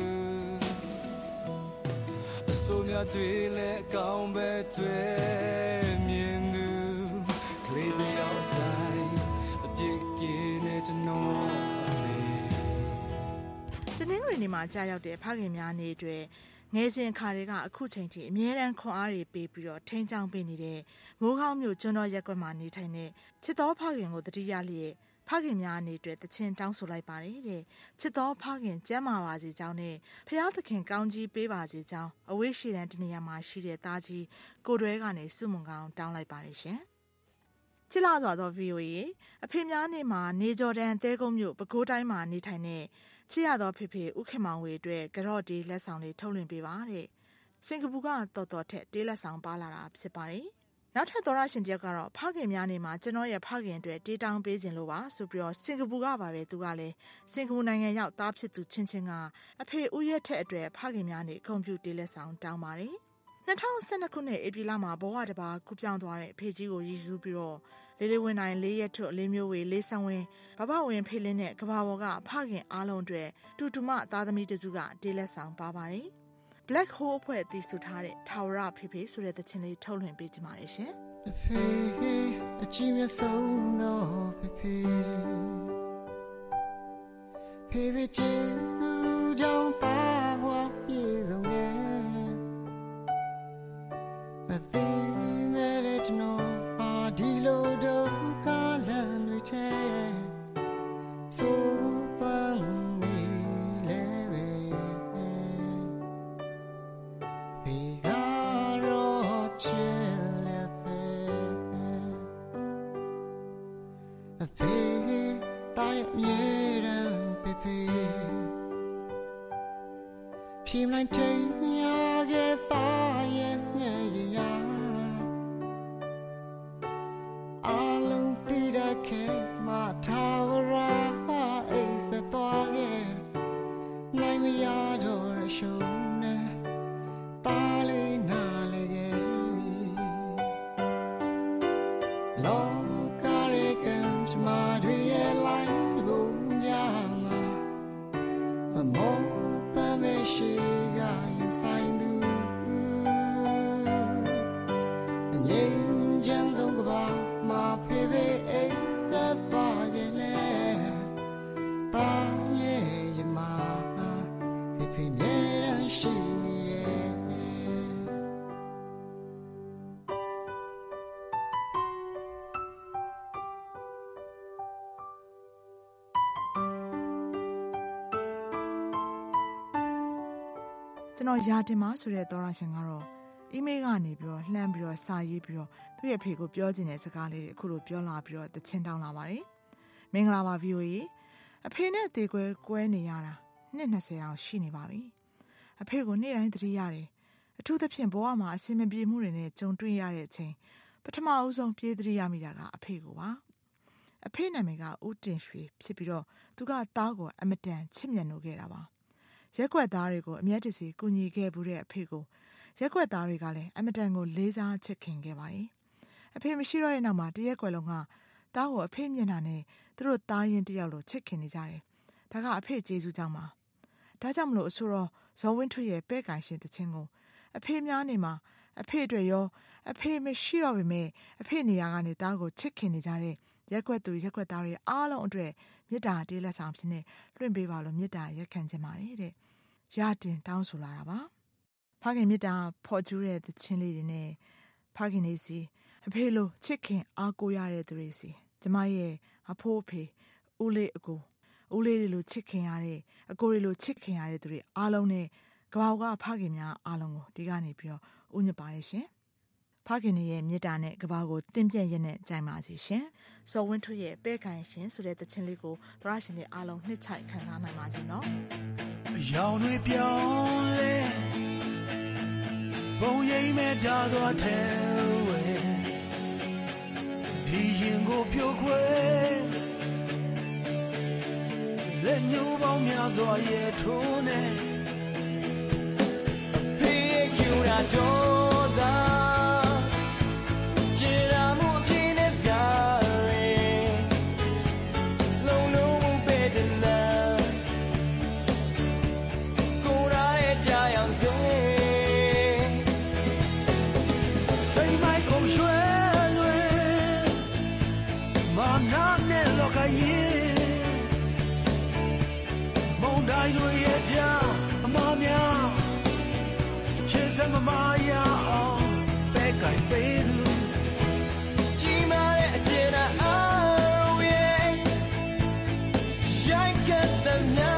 so mya twe le kaung be twe myin du clay de yaw tai a pit kin ne jno တနင်္ဂနွေနေ့မှာကြာရောက်တဲ့ဖခင်များနေ့အတွက်ငယ်စဉ်ခါတွေကအခုချိန်ထိအမြဲတမ်းခွန်အားတွေပေးပြီးတော့ထိန်းချောင်းပေးနေတဲ့မိုးကောင်းမြို့ကျွန်းတော်ရက်ကွက်မှာနေထိုင်တဲ့ချစ်တော်ဖခင်ကိုတတိယလျက်ဖခင်များအနေနဲ့တခြင်းတောင်းဆိုလိုက်ပါတယ်တဲ့ချစ်တော်ဖခင်ကျမ်းမာပါစေကြောင်းနဲ့ဖခင်သခင်ကောင်းကြီးပေးပါစေကြောင်းအဝိရှိတန်တနေရာမှာရှိတဲ့သားကြီးကိုတွဲကနေစုမုံကောင်းတောင်းလိုက်ပါတယ်ရှင်ချစ်လာစွာသော VOA အဖေများနေ့မှာနေဂျော်ဒန်တဲကုန်းမြို့ပဲခူးတိုင်းမှာနေထိုင်တဲ့ချစ်ရသောဖေဖေဦးခင်မောင်ဝေအတွက်ကြော့တေးလက်ဆောင်လေးထုတ်လွှင့်ပေးပါတဲ့စင်ကာပူကတော်တော်ထက်တေးလက်ဆောင်ပါလာတာဖြစ်ပါတယ်နောက်ထပ်သောရရှင်တယောက်ကတော့ဖခင်များနေမှာကျွန်တော်ရဲ့ဖခင်အတွက်တေးတောင်းပေးခြင်းလို့ပါဆိုပြီးတော့စင်ကာပူကပါပဲသူကလည်းစင်ကာပူနိုင်ငံရောက်သားဖြစ်သူချင်းချင်းကအဖေဦးရဲ့ထက်အတွက်ဖခင်များနေကွန်ပျူတာလက်ဆောင်တောင်းပါတယ်2012ခုနှစ်ဧပြီလမှာဘဝတစ်ပါးကူးပြောင်းသွားတဲ့အဖေကြီးကိုရည်စူးပြီးတော့လေးလေးဝင်တိုင်းလေးရက်ထွတ်လေးမျိုးဝေလေးဆန်းဝင်ဘဘဝင်ဖေးလင်းတဲ့ကဘာပေါ်ကဖခင်အားလုံးအတွက်တူတူမသားသမီးတစုကတေးလက်ဆောင်ပါပါတယ်Black Hole အဖွဲ့တည်ဆူထားတဲ့ထာဝရဖေဖေဆိုတဲ့သချင်းလေးထုတ်လွှင့်ပေးကြပါရရှင်။ဖေအချင်းရဆုံးတော့ဖေဖေဖေဖေချစ်သူကြောင့်ပါဘွားပြေဆုံးရဲ့မသိမဲ့တဲ့ကျွန်တော်ဟာဒီလိုဒုက္ခလမ်းတွေထဲဆိုပန်းနေလဲပဲဘေကတော့ချစ်လက်ပဲအဖေတိုင်းမြေရန်ဖေဖေဖြေလိုက်တဲ့ရခဲ့တာရဲ့ညရအလုံးတည်ရခဲ့မှာထာဝရအိစသွားခဲ့နိုင်မရတော့ရရှုံးနဲ့တားလေးနာလေခဲ့လောကရဲကံချမတွေရဲ့လိုက်ဘုံကြမှာမောပမရှိကရင်ဆိုင်သူငြိမ်းချမ်းဆုံးကဘာမှာဖေဖေအိစသွားခဲ့လေပါရဲ့ရမဖေဖေမြဲတမ်းရှိနေတယ်ကျွန်တော်ယာတင်မဆိုတဲ့သောရရှင်ကတော့အီးမေးလ်ကနေပြီးတော့လှမ်းပြီးတော့စာရေးပြီးတော့သူ့ရဲ့ဖေကိုပြောချင်တဲ့စကားလေးတွေအခုလိုပြောလာပြီးတော့တချင်းတောင်းလာပါတယ်။မင်္ဂလာပါ VOA အဖေနဲ့တေကွဲနေရတာနှစ်20တောင်ရှိနေပါပြီ။အဖေကိုနေ့တိုင်းသတိရတယ်။အထူးသဖြင့်ဘဝမှာအဆင်မပြေမှုတွေနဲ့ကြုံတွေ့ရတဲ့အချိန်ပထမအဦးဆုံးပြေးသတိရမိတာကအဖေကိုပါ။အဖေနာမည်ကဦးတင်ရွှေဖြစ်ပြီးတော့သူကသားကိုအမတန်ချစ်မြတ်နိုးခဲ့တာပါ။ရက်ွက်သားတွေကိုအမျက်တစီကူညီခဲ့ဘူးတဲ့အဖေကိုရက်ွက်သားတွေကလည်းအမတန်ကိုလေးစားချစ်ခင်ခဲ့ပါတယ်။အဖေမရှိတော့တဲ့နောက်မှာတရက်ွက်လုံးကသားကိုအဖေမျက်နှာနဲ့သူတို့သားရင်တယောက်လိုချစ်ခင်နေကြတယ်။ဒါကအဖေကျေးဇူးကြောင့်ပါ။ဒါကြောင့်မလို့အဆိုတော်ဇော်ဝင်းထွေရဲ့ပဲ့ကန်ရှင်တခြင်းကိုအဖေများနေမှာအဖေအတွက်ရောအဖေမရှိတော့ပေမဲ့အဖေနေရာကနေသားကိုချစ်ခင်နေကြတဲ့ရက်ွက်သူရက်ွက်သားတွေအားလုံးအတွက်မေတ္တာတေးလက်ဆောင်ဖြစ်နေလွှင့်ပေးပါလို့မေတ္တာရက်ခံခြင်းပါတယ်တဲ့။ရတင်တောင်းဆိုလာတာပါ။ဖခင်မေတ္တာဖော်ကျူးတဲ့သချင်းလေးတွေနဲ့ဖခင်နေစီအဖေလိုချစ်ခင်အားကိုးရတဲ့သူတွေစီကျမရဲ့အဖိုးအဖေဦးလေးအကိုဦးလေးတွေလိုချစ်ခင်ရတဲ့အကိုတွေလိုချစ်ခင်ရတဲ့သူတွေအားလုံးနဲ့ကဘာကဖခင်များအားလုံးကိုဒီကနေပြီးတော့ဦးညစ်ပါတယ်ရှင်။ဖခင်ရဲ့မေတ္တာနဲ့ကဘာကိုတင်းပြည့်ရတဲ့ကြိုင်ပါစီရှင်။ဇော်ဝင်းထွေရဲ့ပဲ့ကန်ရှင်ဆိုတဲ့သချင်းလေးကိုသရရှင်တွေအားလုံးနှစ်ချိုက်ခံစားနိုင်ပါစေနော်။ရောင်တွေပြောင်းလဲဘုံရိမ့်မဲ့တာသွားတယ်ဝဲဒီရင်ကိုပြိုခွဲလက်ညှိုးပေါင်းများစွာရဲ့ထိုးနေဖေးကျူတာတော့သာကျေရာမှုအပြင်းနဲ့စကားလုံးလုံးမပဲတဲ့လားကိုယ်ရာရဲ့ကြာအောင်စေစိတ်မိုက်ကိုရွှဲလွယ်မာနာနဲ့လောကရဲ့မုန်တိုင်းတွေရဲ့ကြားအမများချစ်စမမရအောင်ပဲကင်ပေးသူကြီးမားတဲ့အကျဉ်းအားရဲ့ရှိုက်ကတဲ့ညာ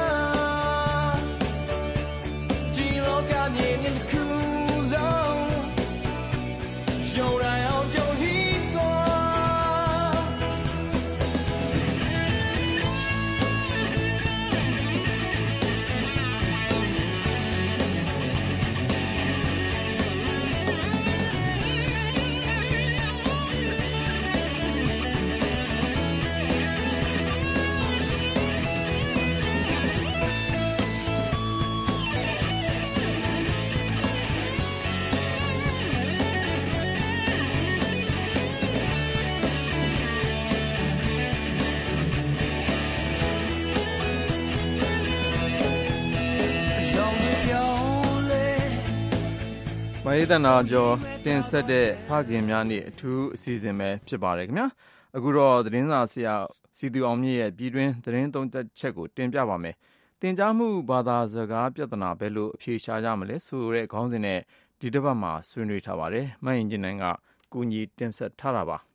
ဒီလောကမြင်နေခုလုံးရှုံးရအောင်ကြုံဟီသွားမယေတနာကျော်တင်ဆက်တဲ့ဖခင်များနေ့အထူးအစီအစဉ်ပဲဖြစ်ပါတယ်ခင်ဗျာအခုတော့သတင်းစာဆရာစီသူအောင်မြင့်ရဲ့ပြည်တွင်းသတင်းသုံးသပ်ချက်ကိုတင်ပြပါမယ်။သင်ကြားမှုဘာသာစကားပြဿနာဘယ်လိုအဖြေရှာကြမလဲဆိုတဲ့ခေါင်းစဉ်နဲ့ဒီတစ်ပတ်မှာဆွေးနွေးထားပါတယ်။မအင်ဂျင်နိုင်ကကူညီတင်ဆက်ထားတာပါ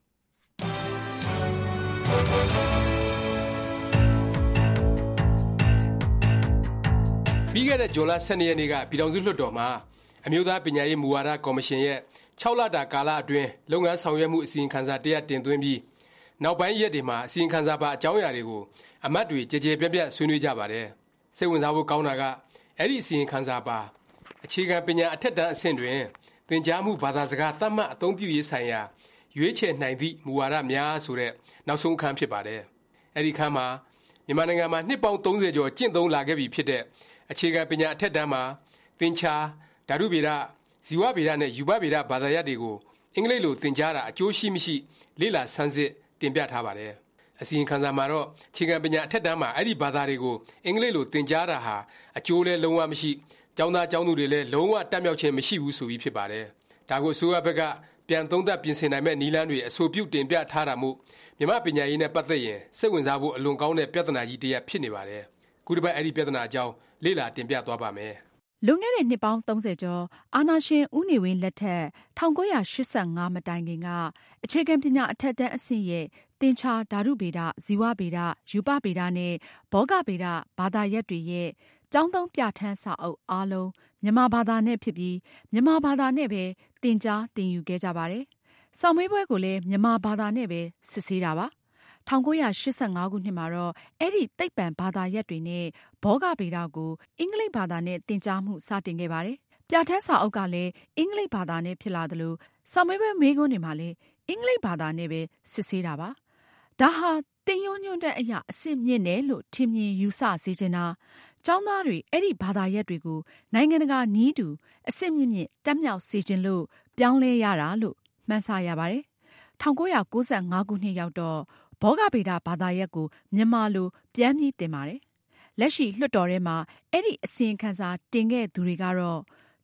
။ပြီးခဲ့တဲ့ဇွန်လ12ရက်နေ့ကပြည်ထောင်စုလွှတ်တော်မှာအမျိုးသားပညာရေးမူဝါဒကော်မရှင်ရဲ့6လတာကာလအတွင်းလုပ်ငန်းဆောင်ရွက်မှုအစီရင်ခံစာတစ်ရပ်တင်သွင်းပြီးနောက်ပိုင်းရက်တွေမှာအစီရင်ခံစာပါအကြောင်းအရာတွေကိုအမတ်တွေကြည်ကြဲပြန့်ပြန့်ဆွေးနွေးကြပါတယ်။စိတ်ဝင်စားဖို့ကောင်းတာကအဲ့ဒီအစီရင်ခံစာပါအခြေခံပညာအထက်တန်းအဆင့်တွင်သင်ကြားမှုဘာသာစကားသတ်မှတ်အသုံးပြုရေးဆိုင်ရာရွေးချယ်နိုင်သည့်မူဝါဒများဆိုတဲ့နောက်ဆုံးအခန်းဖြစ်ပါတယ်။အဲ့ဒီအခန်းမှာမြန်မာနိုင်ငံမှာနှစ်ပေါင်း30ကျော်ကျင့်သုံးလာခဲ့ပြီဖြစ်တဲ့အခြေခံပညာအထက်တန်းမှာသင်္ချာဓာတုဗေဒဇီဝဗေဒနဲ့ယူဘဗေဒဘာသာရပ်တွေကိုအင်္ဂလိပ်လိုသင်ကြားတာအကျိုးရှိမရှိလေ့လာဆန်းစစ်တင်ပြထားပါတယ်။အစီရင်ခံစာမှာတော့အခြေခံပညာအထက်တန်းမှာအဲ့ဒီဘာသာတွေကိုအင်္ဂလိပ်လိုသင်ကြားတာဟာအကျိုးလည်းလုံးဝမရှိကျောင်းသားကျောင်းသူတွေလည်းလုံးဝတက်မြောက်ခြင်းမရှိဘူးဆိုပြီးဖြစ်ပါတယ်။ဒါကိုအစိုးရဘက်ကပြန်သုံးသပ်ပြင်ဆင်နိုင်မဲ့နည်းလမ်းတွေအဆိုပြုတင်ပြထားတာမို့မြန်မာပညာရေးနဲ့ပတ်သက်ရင်စိတ်ဝင်စားဖို့အလွန်ကောင်းတဲ့ပြဿနာကြီးတစ်ရပ်ဖြစ်နေပါတယ်။ခုတစ်ပတ်အဲ့ဒီပြဿနာအကြောင်းလေ့လာတင်ပြသွားပါမယ်။လွန်ခဲ့တဲ့နှစ်ပေါင်း30ကျော်အာဏာရှင်ဦးနေဝင်းလက်ထက်1985မတိုင်ခင်ကအခြေခံပညာအထက်တန်းအဆင့်ရဲ့သင်္ချာဓာတုဗေဒဇီဝဗေဒယူပဗေဒနဲ့ဘောဂဗေဒဘာသာရပ်တွေရဲ့ကျောင်းသုံးပြဋ္ဌာန်းစာအုပ်အားလုံးမြန်မာဘာသာနဲ့ဖြစ်ပြီးမြန်မာဘာသာနဲ့ပဲသင်ကြားသင်ယူခဲ့ကြပါတယ်။ဆောင်းမေးပွဲကိုလည်းမြန်မာဘာသာနဲ့ပဲစစ်ဆေးတာပါ။1985ခုနှစ်မှာတော့အဲ့ဒီသိပ္ပံဘာသာရပ်တွေနဲ့ဘောဂဗေဒကိုအင်္ဂလိပ်ဘာသာနဲ့သင်ကြားမှုစတင်ခဲ့ပါတယ်။ပြဋ္ဌာန်းစာအုပ်ကလည်းအင်္ဂလိပ်ဘာသာနဲ့ဖြစ်လာသလိုဆောင်းမေးပွဲမေးခွန်းတွေမှာလည်းအင်္ဂလိပ်ဘာသာနဲ့ပဲစစ်ဆေးတာပါ။ဒါဟာသင်ရိုးညွှန်းတဲ့အရာအစစ်မြင့်တယ်လို့ထင်မြင်ယူဆစေချင်တာကျောင်းသားတွေအဲ့ဒီဘာသာရပ်တွေကိုနိုင်ငံတကာနည်းတူအစစ်မြင့်မြင့်တက်မြောက်စေချင်လို့ပြောင်းလဲရတာလို့မှန်းဆရပါတယ်။1995ခုနှစ်ရောက်တော့ဘောဂဗေဒဘာသာရပ်ကိုမြန်မာလိုပြန်ပြီးသင်ပါတယ်။လက်ရှိလွှတ်တော်ထဲမှာအဲ့ဒီအစီရင်ခံစာတင်ခဲ့သူတွေကတော့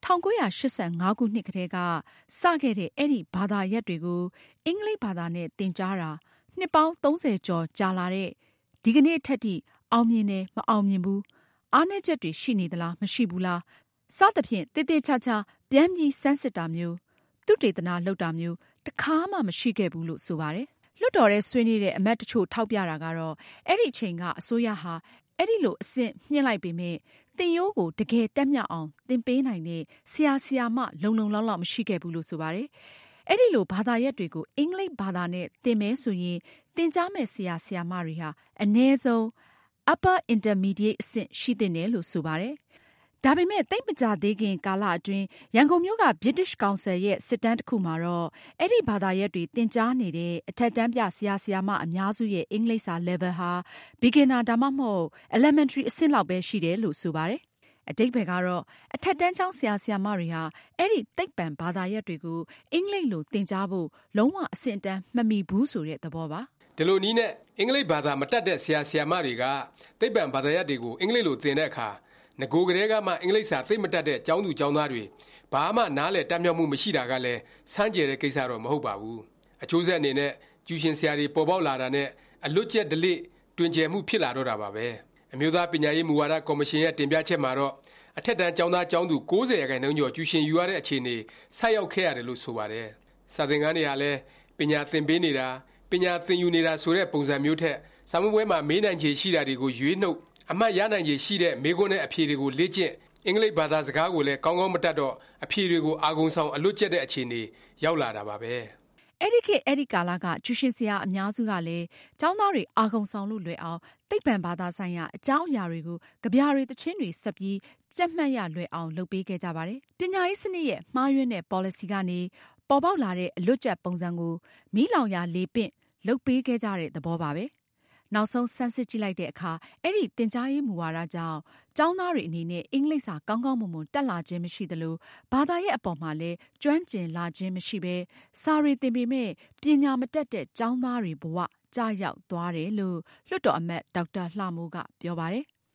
1985ခုနှစ်ကတည်းကစခဲ့တဲ့အဲ့ဒီဘာသာရပ်တွေကိုအင်္ဂလိပ်ဘာသာနဲ့သင်ကြားတာနှစ်ပေါင်း30ကျော်ကြာလာတဲ့ဒီကနေ့ထက်ထိအောင်မြင်တယ်မအောင်မြင်ဘူးအားနည်းချက်တွေရှိနေသလားမရှိဘူးလားစသဖြင့်တေးသေးချာချာပြန်ပြီးစမ်းစစ်တာမျိုးသူတေသနာလုပ်တာမျိုးတခါမှမရှိခဲ့ဘူးလို့ဆိုပါတယ်။လွှတ်တော်ထဲဆွေးနွေးတဲ့အမတ်တချို့ထောက်ပြတာကတော့အဲ့ဒီအချိန်ကအစိုးရဟာအဲ့ဒီလိုအဆင့်မြင့်လိုက်ပေမဲ့သင်ရိုးကိုတကယ်တက်မြောက်အောင်သင်ပေးနိုင်တဲ့ဆရာဆရာမလုံလောက်မရှိခဲ့ဘူးလို့ဆိုပါတယ်။အဲ့ဒီလိုဘာသာရပ်တွေကိုအင်္ဂလိပ်ဘာသာနဲ့သင်မယ်ဆိုရင်သင်ကြားမဲ့ဆရာဆရာမတွေဟာအနည်းဆုံး upper intermediate အဆင့်ရှိသင့်တယ်လို့ဆိုပါတယ်။ဒါပေမဲ့သိပ်မကြသေးခင်ကာလအတွင်းရန်ကုန်မြို့က British Council ရဲ့စစ်တမ်းတစ်ခုမှာတော့အဲ့ဒီဘာသာရပ်တွေသင်ကြားနေတဲ့အထက်တန်းပြဆရာဆရာမအများစုရဲ့အင်္ဂလိပ်စာ level ဟာ beginner ဒါမှမဟုတ် elementary အဆင့်လောက်ပဲရှိတယ်လို့ဆိုပါတယ်။အဓိပ္ပာယ်ကတော့အထက်တန်းကျောင်းဆရာဆရာမတွေဟာအဲ့ဒီသိပ္ပံဘာသာရပ်တွေကိုအင်္ဂလိပ်လိုသင်ကြားဖို့လုံးဝအဆင့်အတန်းမမီဘူးဆိုတဲ့သဘောပါဒီလိုနည်းနဲ့အင်္ဂလိပ်ဘာသာမတတ်တဲ့ဆရာဆရာမတွေကသိပ္ပံဘာသာရပ်တွေကိုအင်္ဂလိပ်လိုသင်တဲ့အခါငကိုကလေးကမှအင်္ဂလိပ်စာသိမတတ်တဲ့ကျောင်းသူကျောင်းသားတွေဘာမှနားလည်တတ်မြောက်မှုမရှိတာကလည်းစမ်းကြယ်တဲ့ကိစ္စတော့မဟုတ်ပါဘူးအကျိုးဆက်အနေနဲ့ကျူရှင်ဆရာတွေပေါ်ပေါက်လာတာနဲ့အလွတ်ကျက်ဒလိတွင်ကျယ်မှုဖြစ်လာတော့တာပါပဲအမျိုးသားပညာရေးမူဝါဒကော်မရှင်ရဲ့တင်ပြချက်မှာတော့အထက်တန်းကျောင်းသားကျောင်းသူ90ရာခိုင်နှုန်းကျော်ကျူရှင်ယူရတဲ့အခြေအနေဆိုက်ရောက်ခဲ့ရတယ်လို့ဆိုပါတယ်စာသင်ခန်းတွေဟာလည်းပညာသင်ပေးနေတာပညာသင်ယူနေတာဆိုတဲ့ပုံစံမျိုးထက်စာမေးပွဲမှာမေးနိုင်ခြေရှိတာတွေကိုရွေးနှုတ်အမှတ်ရနိုင်ခြေရှိတဲ့မေးခွန်းနဲ့အဖြေတွေကိုလေ့ကျင့်အင်္ဂလိပ်ဘာသာစကားကိုလည်းကောင်းကောင်းမတတ်တော့အဖြေတွေကိုအာဂုံဆောင်အလွတ်ကျက်တဲ့အခြေအနေရောက်လာတာပါပဲအဲ့ဒီခေတ်အဲ့ဒီကာလကကျူရှင်ဆရာအများစုကလည်းကျောင်းသားတွေအာဂုံဆောင်လို့လွယ်အောင်သိပ္ပံဘာသာဆိုင်ရာအကြောင်းအရာတွေကိုကြပြတွေတခြင်းတွေဆက်ပြီးကြက်မှတ်ရလွယ်အောင်လုပ်ပေးခဲ့ကြပါတယ်ပညာရေးစနစ်ရဲ့မှားယွင်းတဲ့ policy ကနေပေါ်ပေါက်လာတဲ့အလွတ်ကျက်ပုံစံကိုမီးလောင်ရာလေပင့်လုပ်ပေးခဲ့ကြတဲ့သဘောပါပဲနောက်ဆုံးဆန်းစစ်ကြည့်လိုက်တဲ့အခါအဲ့ဒီသင်ကြားရေးမူဝါဒကြောင့်ကျောင်းသားတွေအနေနဲ့အင်္ဂလိပ်စာကောင်းကောင်းမွန်မွန်တက်လာခြင်းမရှိသလိုဘာသာရဲ့အပေါ်မှာလည်းကျွမ်းကျင်လာခြင်းမရှိဘဲစာရီသင်ပေမဲ့ပညာမတတ်တဲ့ကျောင်းသားတွေဘဝကြာရောက်သွားတယ်လို့လွှတ်တော်အမတ်ဒေါက်တာလှမိုးကပြောပါတယ်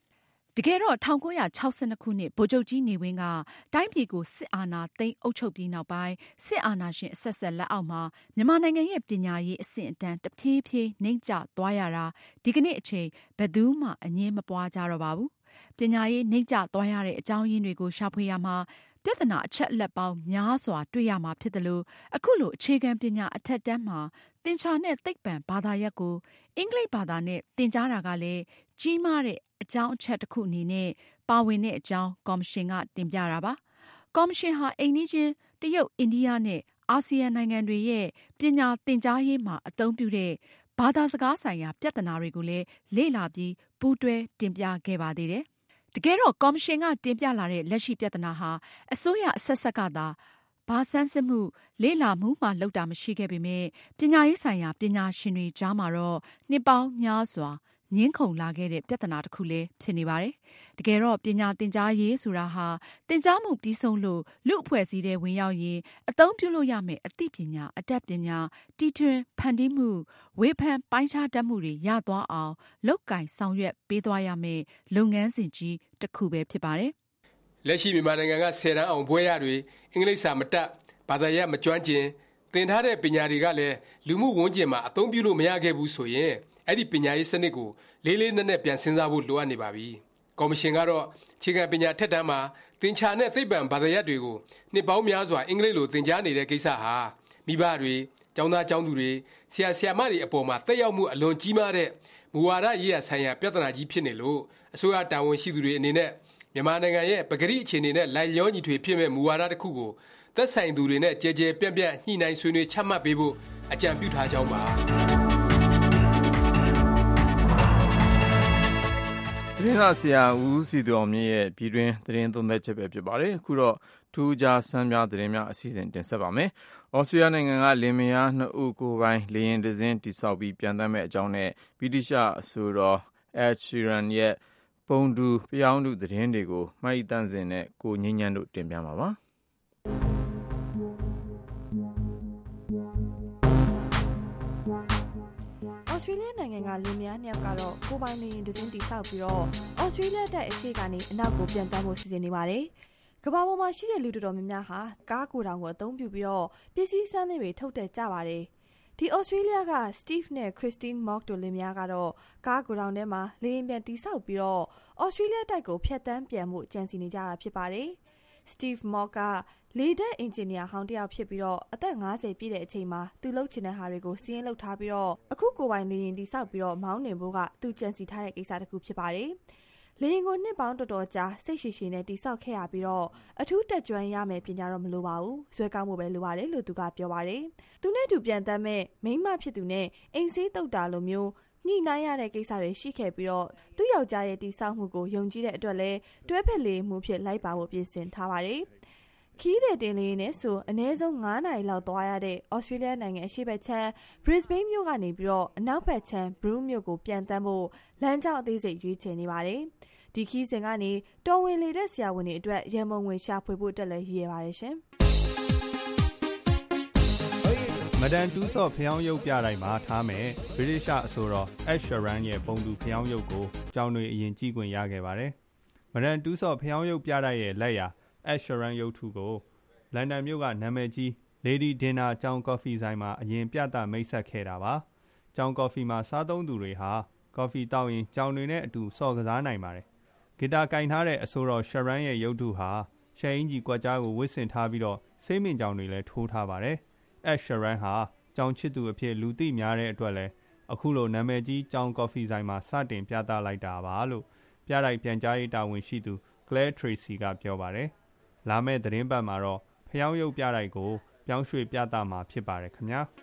တကယ်တော့1962ခုနှစ်ဗိုလ်ချုပ်ကြီးနေဝင်းကတိုင်းပြည်ကိုစစ်အာဏာသိမ်းအုပ်ချုပ်ပြီးနောက်ပိုင်းစစ်အာဏာရှင်အဆက်ဆက်လက်အောက်မှာမြန်မာနိုင်ငံရဲ့ပညာရေးအဆင့်အတန်းတဖြည်းဖြည်းနှိမ့်ကျသွားရတာဒီကနေ့အချိန်ဘယ်သူမှအငြင်းမပွားကြတော့ပါဘူး။ပညာရေးနှိမ့်ကျသွားရတဲ့အကြောင်းရင်းတွေကိုရှာဖွေရမှာပြဿနာအချက်အလက်ပေါင်းများစွာတွေ့ရမှာဖြစ်တယ်လို့အခုလိုအခြေခံပညာအထက်တန်းမှာသင်္ချာနဲ့သိပ္ပံဘာသာရပ်ကိုအင်္ဂလိပ်ဘာသာနဲ့သင်ကြားတာကလည်းကြီးမားတဲ့အကြောင်းအချက်တစ်ခုအနေနဲ့ပါဝင်တဲ့အကြောင်းကော်မရှင်ကတင်ပြတာပါ။ကော်မရှင်ဟာအိမ်နီးချင်းတရုတ်၊အိန္ဒိယနဲ့အာဆီယံနိုင်ငံတွေရဲ့ပညာသင်ကြားရေးမှာအသုံးပြုတဲ့ဘာသာစကားဆိုင်ရာပြဿနာတွေကိုလည်းလေ့လာပြီးပူးတွဲတင်ပြခဲ့ပါသေးတယ်။တကယ်တော့ကော်မရှင်ကတင်ပြလာတဲ့လက်ရှိပြဿနာဟာအစိုးရအဆက်ဆက်ကသာဘာဆန်းစစ်မှုလေ့လာမှုမှလုပ်တာမရှိခဲ့ပေမဲ့ပညာရေးဆိုင်ရာပညာရှင်တွေကြားမှာတော့နှစ်ပေါင်းများစွာငင်းခုန်လာခဲ့တဲ့ပြဿနာတစ်ခုလည်းဖြစ်နေပါတယ်။တကယ်တော့ပညာသင်ကြားရေးဆိုတာဟာသင်ကြားမှုပြီးဆုံးလို့လူအဖွဲ့အစည်းတွေဝင်ရောက်ရင်အသုံးပြုလို့ရမယ်အသိပညာအတတ်ပညာတီထွင်ဖန်တီးမှုဝေဖန်ပိုင်းခြားတတ်မှုတွေရသွားအောင်လုပ်ကိုင်ဆောင်ရွက်ပေးသွားရမယ်လုပ်ငန်းစဉ်ကြီးတစ်ခုပဲဖြစ်ပါတယ်။လက်ရှိမြန်မာနိုင်ငံက10တန်းအောင်ဘွဲရတွေအင်္ဂလိပ်စာမတတ်ဘာသာရပ်မကျွမ်းကျင်သင်ထားတဲ့ပညာတွေကလည်းလူမှုဝန်ကျင်မှာအသုံးပြုလို့မရခဲ့ဘူးဆိုရင်အဲ့ဒီပညာရေးစနစ်ကိုလေးလေးနက်နက်ပြန်စဉ်းစားဖို့လိုအပ်နေပါပြီ။ကော်မရှင်ကတော့အခြေခံပညာထက်တန်းမှာသင်္ချာနဲ့သိပ္ပံဘာသာရပ်တွေကိုနှစ်ပေါင်းများစွာအင်္ဂလိပ်လိုသင်ကြားနေတဲ့ကိစ္စဟာမိဘတွေကျောင်းသားကျောင်းသူတွေဆရာဆရာမတွေအပေါ်မှာသက်ရောက်မှုအလွန်ကြီးမားတဲ့မူဝါဒရေးရာဆိုင်ရာပြဿနာကြီးဖြစ်နေလို့အစိုးရတာဝန်ရှိသူတွေအနေနဲ့မြန်မာနိုင်ငံရဲ့ပကတိအခြေအနေနဲ့လိုက်လျောညီထွေဖြစ်မဲ့မူဝါဒတစ်ခုကိုသက်ဆိုင်သူတွေနဲ့ကြဲကြဲပြန့်ပြန့်ညှိနှိုင်းဆွေးနွေးချမှတ်ပေးဖို့အကြံပြုထားကြောင်းပါသတင်းစာဆရာဦးစီတော်မြင့်ရဲ့ပြည်တွင်းသတင်းသုံးသပ်ချက်ပဲဖြစ်ပါတယ်အခုတော့ထူးခြားဆန်းပြသတင်းများအစီအစဉ်တင်ဆက်ပါမယ်ဩစတြေးလျနိုင်ငံကလင်မယား2ဦးကိုယ်ပိုင်လေယာဉ်တစ်စင်းတိစောက်ပြီးပြန်သမ်းမဲ့အကြောင်းနဲ့ဗြိတိရှအဆိုတော် Ed Sheeran ရဲ့ပုံတူဖျောင်းတူသတင်းတွေကိုမိုက်တန့်စင်နဲ့ကိုငင်းညမ်းတို့တင်ပြမှာပါဩစတြေးလျနိုင်ငံကလင်မယား2ယောက်ကတော့ကိုယ်ပိုင်လေယာဉ်တစ်စင်းတိစောက်ပြီးတော့ဩစတြေးလျတပ်အရှိကနေအနောက်ကိုပြန်တမ်းဖို့စီစဉ်နေပါတယ်။ကမ္ဘာပေါ်မှာရှိတဲ့လူတော်တော်များများဟာကားကိုယ်တောင်ကိုအသုံးပြုပြီးတော့ပစ္စည်းစမ်းသစ်တွေထုတ်တက်ကြပါတယ်။ဒီဩစတြေးလျက Steve နဲ့ Christine Mock တို့လင်မယားကတော့ကားကိုယ်တောင်ထဲမှာလေယာဉ်ပြန်တိစောက်ပြီးတော့ဩစတြေးလျတိုက်ကိုဖျက်ဆီးပြန်ဖို့ကြံစည်နေကြတာဖြစ်ပါတယ်။ Steve Mock ကလေတပ်အင်ဂျင်နီယာဟောင်းတယောက်ဖြစ်ပြီးတော့အသက်50ပြည့်တဲ့အချိန်မှာသူလှုပ်ချင်တဲ့ဟာတွေကိုစီးရင်လှုပ်ထားပြီးတော့အခုကိုယ်ပိုင်လေယာဉ်တိစောက်ပြီးတော့မောင်းနှင်ဖို့ကသူကြံစည်ထားတဲ့ကိစ္စတစ်ခုဖြစ်ပါတယ်။လေယာဉ်ကိုနှစ်ပေါင်းတော်တော်ကြာစိတ်ရှည်ရှည်နဲ့တိစောက်ခဲ့ရပြီးတော့အထူးတက်ကြွရမယ်ပညာတော့မလိုပါဘူး။ဇွဲကောင်းမှုပဲလိုပါတယ်လို့သူကပြောပါတယ်။သူနဲ့သူပြန်တမ်းမဲ့မိန်းမဖြစ်သူနဲ့အိမ်ဆေးတုတ်တာလိုမျိုးညှိနှိုင်းရတဲ့ကိစ္စတွေရှိခဲ့ပြီးတော့သူ့ယောက်ျားရဲ့တိစောက်မှုကိုယုံကြည်တဲ့အတွက်လဲတွဲဖက်လေမှုဖြစ်လိုက်ပါဖို့ပြင်ဆင်ထားပါတယ်။ခီးတဲ့တင်လေးနဲ့ဆိုအနည်းဆုံး9နာရီလောက်သွားရတဲ့ဩစတြေးလျနိုင်ငံအရှေ့ဘက်ခြမ်း Brisbane မြို့ကနေပြီးတော့အနောက်ဘက်ခြမ်း Broome မြို့ကိုပြန်တမ်းဖို့လမ်းကြောင်းအသေးစိတ်ရွေးချယ်နေပါတယ်။ဒီခီးစဉ်ကနေတော်ဝင်လေတဲ့ဆရာဝန်တွေအတွက်ရန်ပုံငွေရှာဖွေဖို့အတွက်လည်းရည်ရပါတယ်ရှင်မဒန်တူးဆော့ဖျောင်းရုပ်ပြတိုင်းမှာထားမယ်ဗြိတိရှအဆိုတော် Ed Sheeran ရဲ့ပုံတူဖျောင်းရုပ်ကိုကျောင်းတွေအရင်ကြည့်ခွင့်ရခဲ့ပါတယ်။မဒန်တူးဆော့ဖျောင်းရုပ်ပြတိုင်းရဲ့လက်ရာ Ed Sheeran ရုပ်ထုကိုလန်ဒန်မြို့ကနာမည်ကြီး Lady Dinner ကျောင်းကော်ဖီဆိုင်မှာအရင်ပြသမိတ်ဆက်ခဲ့တာပါ။ကျောင်းကော်ဖီမှာစားသုံးသူတွေဟာကော်ဖီတောက်ရင်ကျောင်းတွေနဲ့အတူဆော့ကစားနိုင်ပါတယ်။ဂီတာကင်ထားတဲ့အဆိုတော် Sheeran ရဲ့ရုပ်ထုဟာရှယ်အင်ကြီးကွက်ကြားကိုဝစ်ဆင်ထားပြီးတော့စိတ်မင်ကြောင်တွေလည်းထိုးထားပါတယ်။ Ed Sheeran ဟာကျောင်းချစ်သူအဖြစ်လူသိများတဲ့အတွက်လည်းအခုလိုနာမည်ကြီးကျောင်းကော်ဖီဆိုင်မှာစတင်ပြသလိုက်တာပါလို့ပြတိုက်ပြန်ကြားရေးတာဝန်ရှိသူ Claire Tracy ကပြောပါတယ်။လာမယ့်သတင်းပတ်မှာတော့ဖျောင်းရုပ်ပြတိုက်ကိုပြောင်းရွှေ့ပြသမှာဖြစ်ပါတယ်ခင်ဗျာ။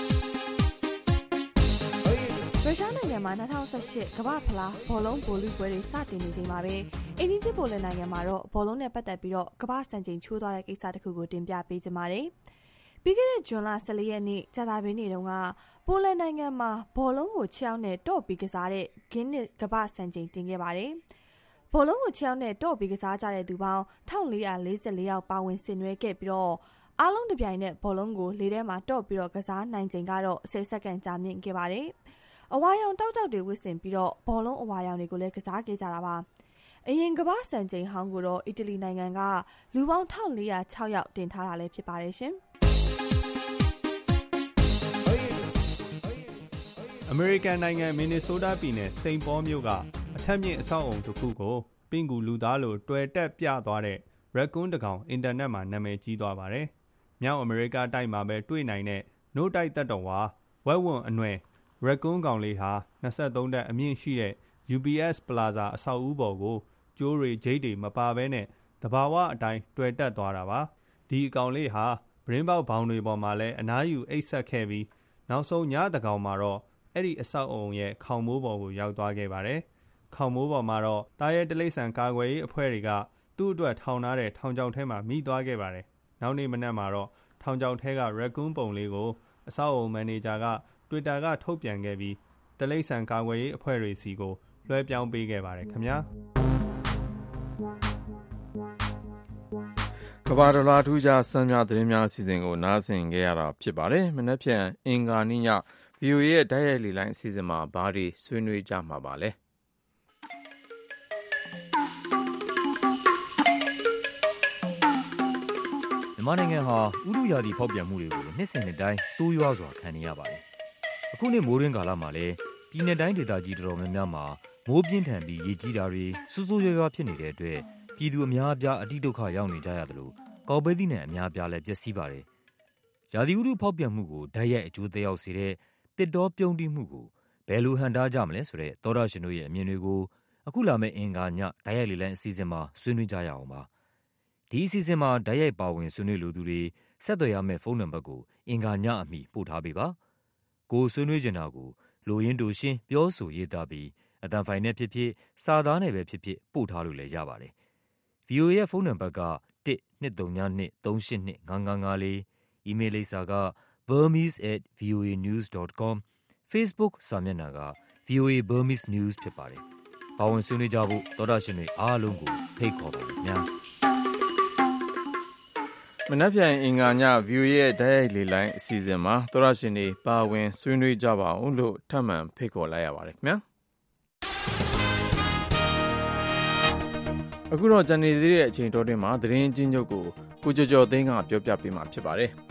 ရုရှားနိုင်ငံမှာ2018ကမ္ဘာဖလားဘောလုံးဗိုလ်လုပွဲတွေစတင်နေချိန်မှာပဲအိန္ဒိယပိုလန်နိုင်ငံမှာတော့ဘောလုံးနဲ့ပတ်သက်ပြီးတော့ကမ္ဘာစံချိန်ချိုးသွားတဲ့ကိစ္စတစ်ခုကိုတင်ပြပေးကြပါမယ်။ပြီးခဲ့တဲ့ဇွန်လ14ရက်နေ့ကြာသပတေးနေ့တုန်းကပိုလန်နိုင်ငံမှာဘောလုံးကို6ယောက်နဲ့တော့ပြီးကစားတဲ့ဂင်းနစ်ကမ္ဘာစံချိန်တင်ခဲ့ပါတယ်။ဘောလုံးကို6ယောက်နဲ့တော့ပြီးကစားကြတဲ့သူပေါင်း1444ယောက်ပါဝင်ဆင်နွှဲခဲ့ပြီးတော့အားလုံးတစ်ပြိုင်နက်ဘောလုံးကိုလေထဲမှာတော့ပြီးတော့ကစားနိုင်ချိန်ကတော့10စက္ကန့်ကြာမြင့်ခဲ့ပါတယ်။အဝါရောင်တောက်တောက်တွေဝစ်ဆင်ပြီးတော့ဘောလုံးအဝါရောင်တွေကိုလည်းကစားခဲ့ကြတာပါ။အရင်ကမ္ဘာစံချိန်ဟောင်းကိုတော့အီတလီနိုင်ငံကလူပေါင်း1406ယောက်တင်ထားတာလည်းဖြစ်ပါတယ်ရှင်အမေရိကန်နိုင်ငံမင်နီဆိုးတားပြည်နယ်စိန်ပေါမြို့ကအထက်မြင့်အဆောက်အုံတစ်ခုကိုပင်ကူလူသားလိုတွယ်တက်ပြသွားတဲ့ရက်ကွန်းတကောင်အင်တာနက်မှာနာမည်ကြီးသွားပါတယ်။မြောက်အမေရိကတိုက်မှာပဲတွေ့နိုင်တဲ့နို့တိုက်သက်တော်ဝါဝက်ဝွန်အနွယ်ရက်ကွန်းကောင်လေးဟာ23တက်အမြင့်ရှိတဲ့ UPS Plaza အဆောက်အဦပေါ်ကိုကျိုးတွေဂျိတ်တွေမပါဘဲနဲ့တဘာဝအတိုင်းတွယ်တက်သွားတာပါ။ဒီအကောင်လေးဟာဗရင်းပေါက်ဘောင်တွေပေါ်မှာလဲအနားယူအိတ်ဆက်ခဲ့ပြီးနောက်ဆုံးညတကောင်မှာတော့အဲ့ဒီအဆောက်အုံရဲ့ခေါင်မိုးပေါ်ကိုရောက်သွားခဲ့ပါတယ်။ခေါင်မိုးပေါ်မှာတော့တာရဲတလိษံကာကွယ်ရေးအဖွဲ့တွေကသူ့အတွက်ထောင်ထားတဲ့ထောင်ချောက်ထဲမှာမိသွားခဲ့ပါတယ်။နောက်နေ့မနက်မှာတော့ထောင်ချောက်ထဲကရက်ကွန်းပုံလေးကိုအဆောက်အုံမန်နေဂျာက Twitter ကထုတ်ပြန်ခဲ့ပြီးတလိษံကာကွယ်ရေးအဖွဲ့တွေစီကိုလွှဲပြောင်းပေးခဲ့ပါတယ်ခင်ဗျာကဘာဒလာထူးခြားစမ်းများသတင်းများအစီအစဉ်ကိုနားဆင်ခဲ့ရတာဖြစ်ပါတယ်။မနေ့ဖြန်အင်္ဂါနေ့ည VOA ရဲ့တိုက်ရိုက်လေလိုင်းအစီအစဉ်မှာဘာတွေဆွေးနွေးကြမှာပါလဲမြန်မာနိုင်ငံဟာဥတုရာသီဖောက်ပြန်မှုတွေကိုနှစ်စဉ်နှစ်တိုင်းဆိုးရွားစွာခံနေရပါတယ်။အခုနှစ်မိုးရင်းကာလမှာလည်းပြည်내တိုင်းဒေသကြီးတော်တော်များများမှာမိုးပြင်းထန်ပြီးရေကြီးတာတွေဆိုးဆိုးရွားရွားဖြစ်နေတဲ့အတွက်ပြည်သူအများအပြားအတိဒုက္ခရောက်နေကြရသလိုကောက်ပဲသီးနှံအများအပြားလည်းပျက်စီးပါတယ်။ရာသီဥတုဖောက်ပြန်မှုကိုဓာတ်ရိုက်အကျိုးသက်ရောက်စေတဲ့တစ်တောပြုန်းတီးမှုကိုဘယ်လိုဟန်တားကြမလဲဆိုတဲ့သောတာရှင်တို့ရဲ့အမြင်တွေကိုအခုလာမယ့်အင်္ဂါညဓာတ်ရိုက်လေလံအစီအစဉ်မှာဆွေးနွေးကြရအောင်ပါ။ဒီအစီအစဉ်မှာဓာတ်ရိုက်ပါဝင်ဆွေးနွေးလိုသူတွေဆက်သွယ်ရမယ့်ဖုန်းနံပါတ်ကိုအင်္ဂါညအမီပို့ထားပေးပါ။ကိုဆွေးနွေးချင်တာကိုလိုရင်းတိုရှင်းပြောဆိုရေးသားပြီးအတန်ဖိုင်နဲ့ဖြစ်ဖြစ်စာသားနဲ့ပဲဖြစ်ဖြစ်ပို့ထားလို့လည်းရပါတယ်။ VOA ရဲ့ဖုန်းနံပါတ်က12393825554 အီးမေးလ်လိပ်စာက burmese@voanews.com Facebook စာမျက်နှာက VOA Burmese News ဖြစ်ပါတယ်။ပါဝင်ဆွေးနွေးကြဖို့သောတာရှင်တွေအားလုံးကိုဖိတ်ခေါ်ပါမယ်များ။မနက်ဖြန်အင်္ဂါည VOA ရဲ့တိုက်ရိုက်လေလိုင်းအစီအစဉ်မှာသောတာရှင်တွေပါဝင်ဆွေးနွေးကြပါအောင်လို့ထပ်မံဖိတ်ခေါ်လိုက်ရပါတယ်ခင်ဗျာ။အခုတော့ဂျန်နေသေးတဲ့အချိန်တော်တွင်မှာသတင်းချင်းချုပ်ကိုကိုကျော်သိန်းကပြောပြပေးမှာဖြစ်ပါတယ်။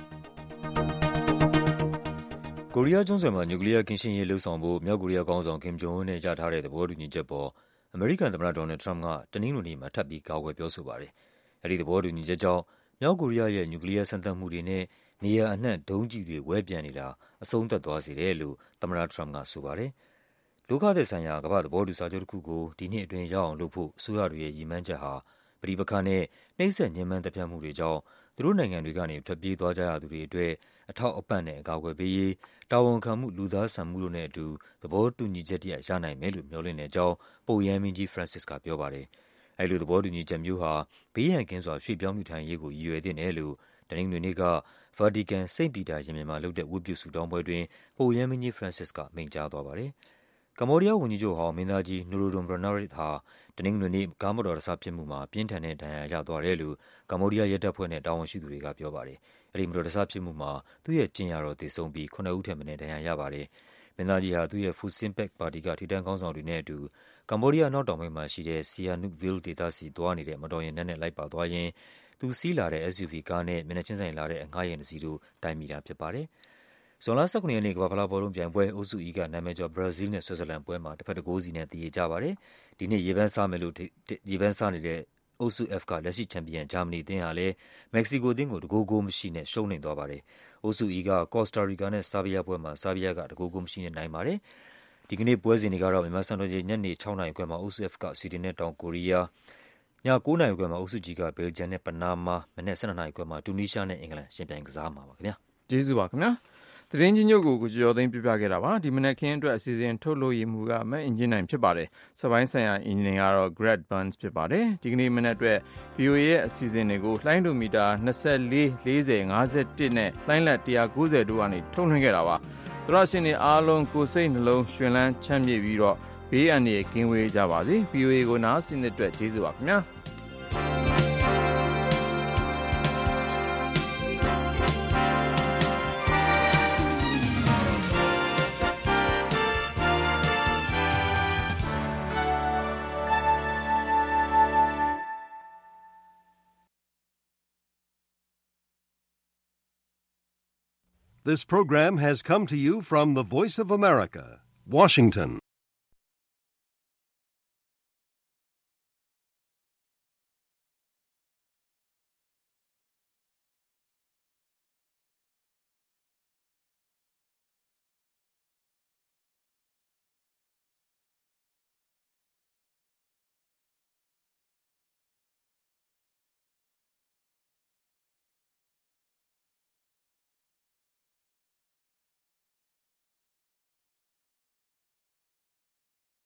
ကိုရီးယားကျွန်းဆွယ်မှာနျူကလ িয়ার ကင်းရှင်းရေးလှုပ်ဆောင်ဖို့မြောက်ကိုရီးယားခေါင်းဆောင်ကင်ဂျုံအွန်းနဲ့ရထားတဲ့သဘောတူညီချက်ပေါ်အမေရိကန်သမ္မတဒေါ်နယ်ထရမ့်ကတနင်္ဂနွေနေ့မှာထပ်ပြီးကာကွယ်ပြောဆိုပါတယ်။အဲဒီသဘောတူညီချက်ကြောင့်မြောက်ကိုရီးယားရဲ့နျူကလ িয়ার စမ်းသပ်မှုတွေနဲ့နေရာအနှံ့ဒုံးကျည်တွေဝဲပျံနေတာအဆုံးသတ်သွားစေတယ်လို့သမ္မတထရမ့်ကဆိုပါတယ်။ဒုက္ခသည်ဆိုင်ရာကမ္ဘာ့သဘောတူစာချုပ်တစ်ခုကိုဒီနှစ်အတွင်းရအောင်လုပ်ဖို့အစိုးရတွေရဲ့ရည်မှန်းချက်ဟာပဋိပက္ခနဲ့နှိပ်စက်ညှဉ်းပန်းသတ်ဖြတ်မှုတွေကြောင့်သူတို့နိုင်ငံတွေကနေထွက်ပြေးသွားကြရသူတွေအတွက်အထောက်အပံ့နဲ့အကာအကွယ်ပေးရေးတာဝန်ခံမှုလူသားဆန်မှုတို့နဲ့အတူသဘောတူညီချက်တရပ်ရနိုင်မယ်လို့မျှော်လင့်တဲ့အကြောင်းပုပ်ရဟန်းမင်းကြီး Francis ကပြောပါတယ်။အဲဒီလိုသဘောတူညီချက်မျိုးဟာဘေးရန်ကင်းစွာရွှေ့ပြောင်းနေထိုင်ရေးကိုရည်ရွယ်သင့်တယ်လို့တနင်္ဂနွေနေ့ကဗာတီကန်စိန့်ပီတာရင်ပြင်မှာလုပ်တဲ့ဝတ်ပြုဆုတောင်းပွဲတွင်ပုပ်ရဟန်းမင်းကြီး Francis ကမိန့်ကြားသွားပါတယ်။ကမ္ဘောဒီးယားဝန်ကြီးချုပ်ဟောင်းမင်းသားကြီးနိုရိုဒွန်ဘရနာရစ်ဟာတနင်္ဂနွေနေ့ကားမော်တော်တဆဖြစ်မှုမှာပြင်းထန်တဲ့ဒဏ်ရာရသွားတယ်လို့ကမ္ဘောဒီးယားရဲတပ်ဖွဲ့နဲ့တာဝန်ရှိသူတွေကပြောပါတယ်။အဲဒီမော်တော်တဆဖြစ်မှုမှာသူ့ရဲ့ကျင်ယာတော်သေဆုံးပြီး9 ဦးထက်မနည်းဒဏ်ရာရပါတယ်။မင်းသားကြီးဟာသူ့ရဲ့ Fusimpak ပါတီကထိပ်တန်းခေါင်းဆောင်တွေနဲ့အတူကမ္ဘောဒီးယားနောက်တောင်ပိုင်းမှာရှိတဲ့ Sihanoukville ဒေသစီသွားနေတဲ့မော်တော်ယာဉ်နဲ့လိုက်ပါသွားရင်းသူစီးလာတဲ့ SUV ကားနဲ့မျက်နှာချင်းဆိုင်လာတဲ့အငှားယာဉ်တစ်စီးတို့တိုက်မိတာဖြစ်ပါတယ်။ဇွန်လ 19 ရက်နေ့ကမ္ဘာ့ဖလားဘောလုံးပြိုင်ပွဲအုပ်စု E ကနာမည်ကျော်ဘရာဇီးနဲ့ဆွစ်ဇာလန်ပွဲမှာတစ်ဖက်တစ်ဂိုးစီနဲ့သရေကျပါတယ်။ဒီနှစ်ရေပန်းစားနေတဲ့အုပ်စု F ကလက်ရှိချန်ပီယံဂျာမနီအသင်းဟာလည်းမက္ကဆီကိုအသင်းကို1 ဂိုးမရှိနဲ့ရှုံးနိမ့်သွားပါတယ်။အုပ်စု E ကကော့စတာရီကာနဲ့ဆာဘီးယားပွဲမှာဆာဘီးယားက1 ဂိုးမရှိနဲ့နိုင်ပါတယ်။ဒီကနေ့ပွဲစဉ်တွေကတော့မြန်မာစံတော်ချိန်ညနေ 6 နာရီခွဲမှာအုပ်စု F ကဆွီဒင်နဲ့တောင်ကိုရီးယားည 9 နာရီခွဲမှာအုပ်စု G ကဘယ်လ်ဂျီယံနဲ့ပနားမားမနက် 12 နာရီခွဲမှာတူနီးရှားနဲ့အင်္ဂလန်ရှင်ပြိုင်ကစားမှာပါခင်ဗျာ။ကျေးဇူးပါခင်ဗျာ။သတင်းချင်းချုပ်ကိုကျော်သိန်းပြပြခဲ့တာပါဒီမနက်ခင်းအတွက်အစီအစဉ်ထုတ်လို့ရမှုကမအင်ဂျင်နိုင်ဖြစ်ပါတယ်စပိုင်းဆိုင်ရာအင်ဂျင်နီယာကတော့ Greg Burns ဖြစ်ပါတယ်ဒီကနေ့မနက်အတွက် VOA ရဲ့အစီအစဉ်တွေကိုလှိုင်းဒိုမီတာ24 40 51နဲ့လှိုင်းလက်190တို့ကနေထုတ်လွှင့်ခဲ့တာပါသရရှင်တွေအားလုံးကိုယ်စိတ်နှလုံးရှင်လန်းချမ်းမြေ့ပြီးတော့ဘေးအန္တရာယ်ကင်းဝေးကြပါစေ VOA ကိုနားဆင်တဲ့အတွက်ကျေးဇူးပါခင်ဗျာ This program has come to you from the Voice of America, Washington.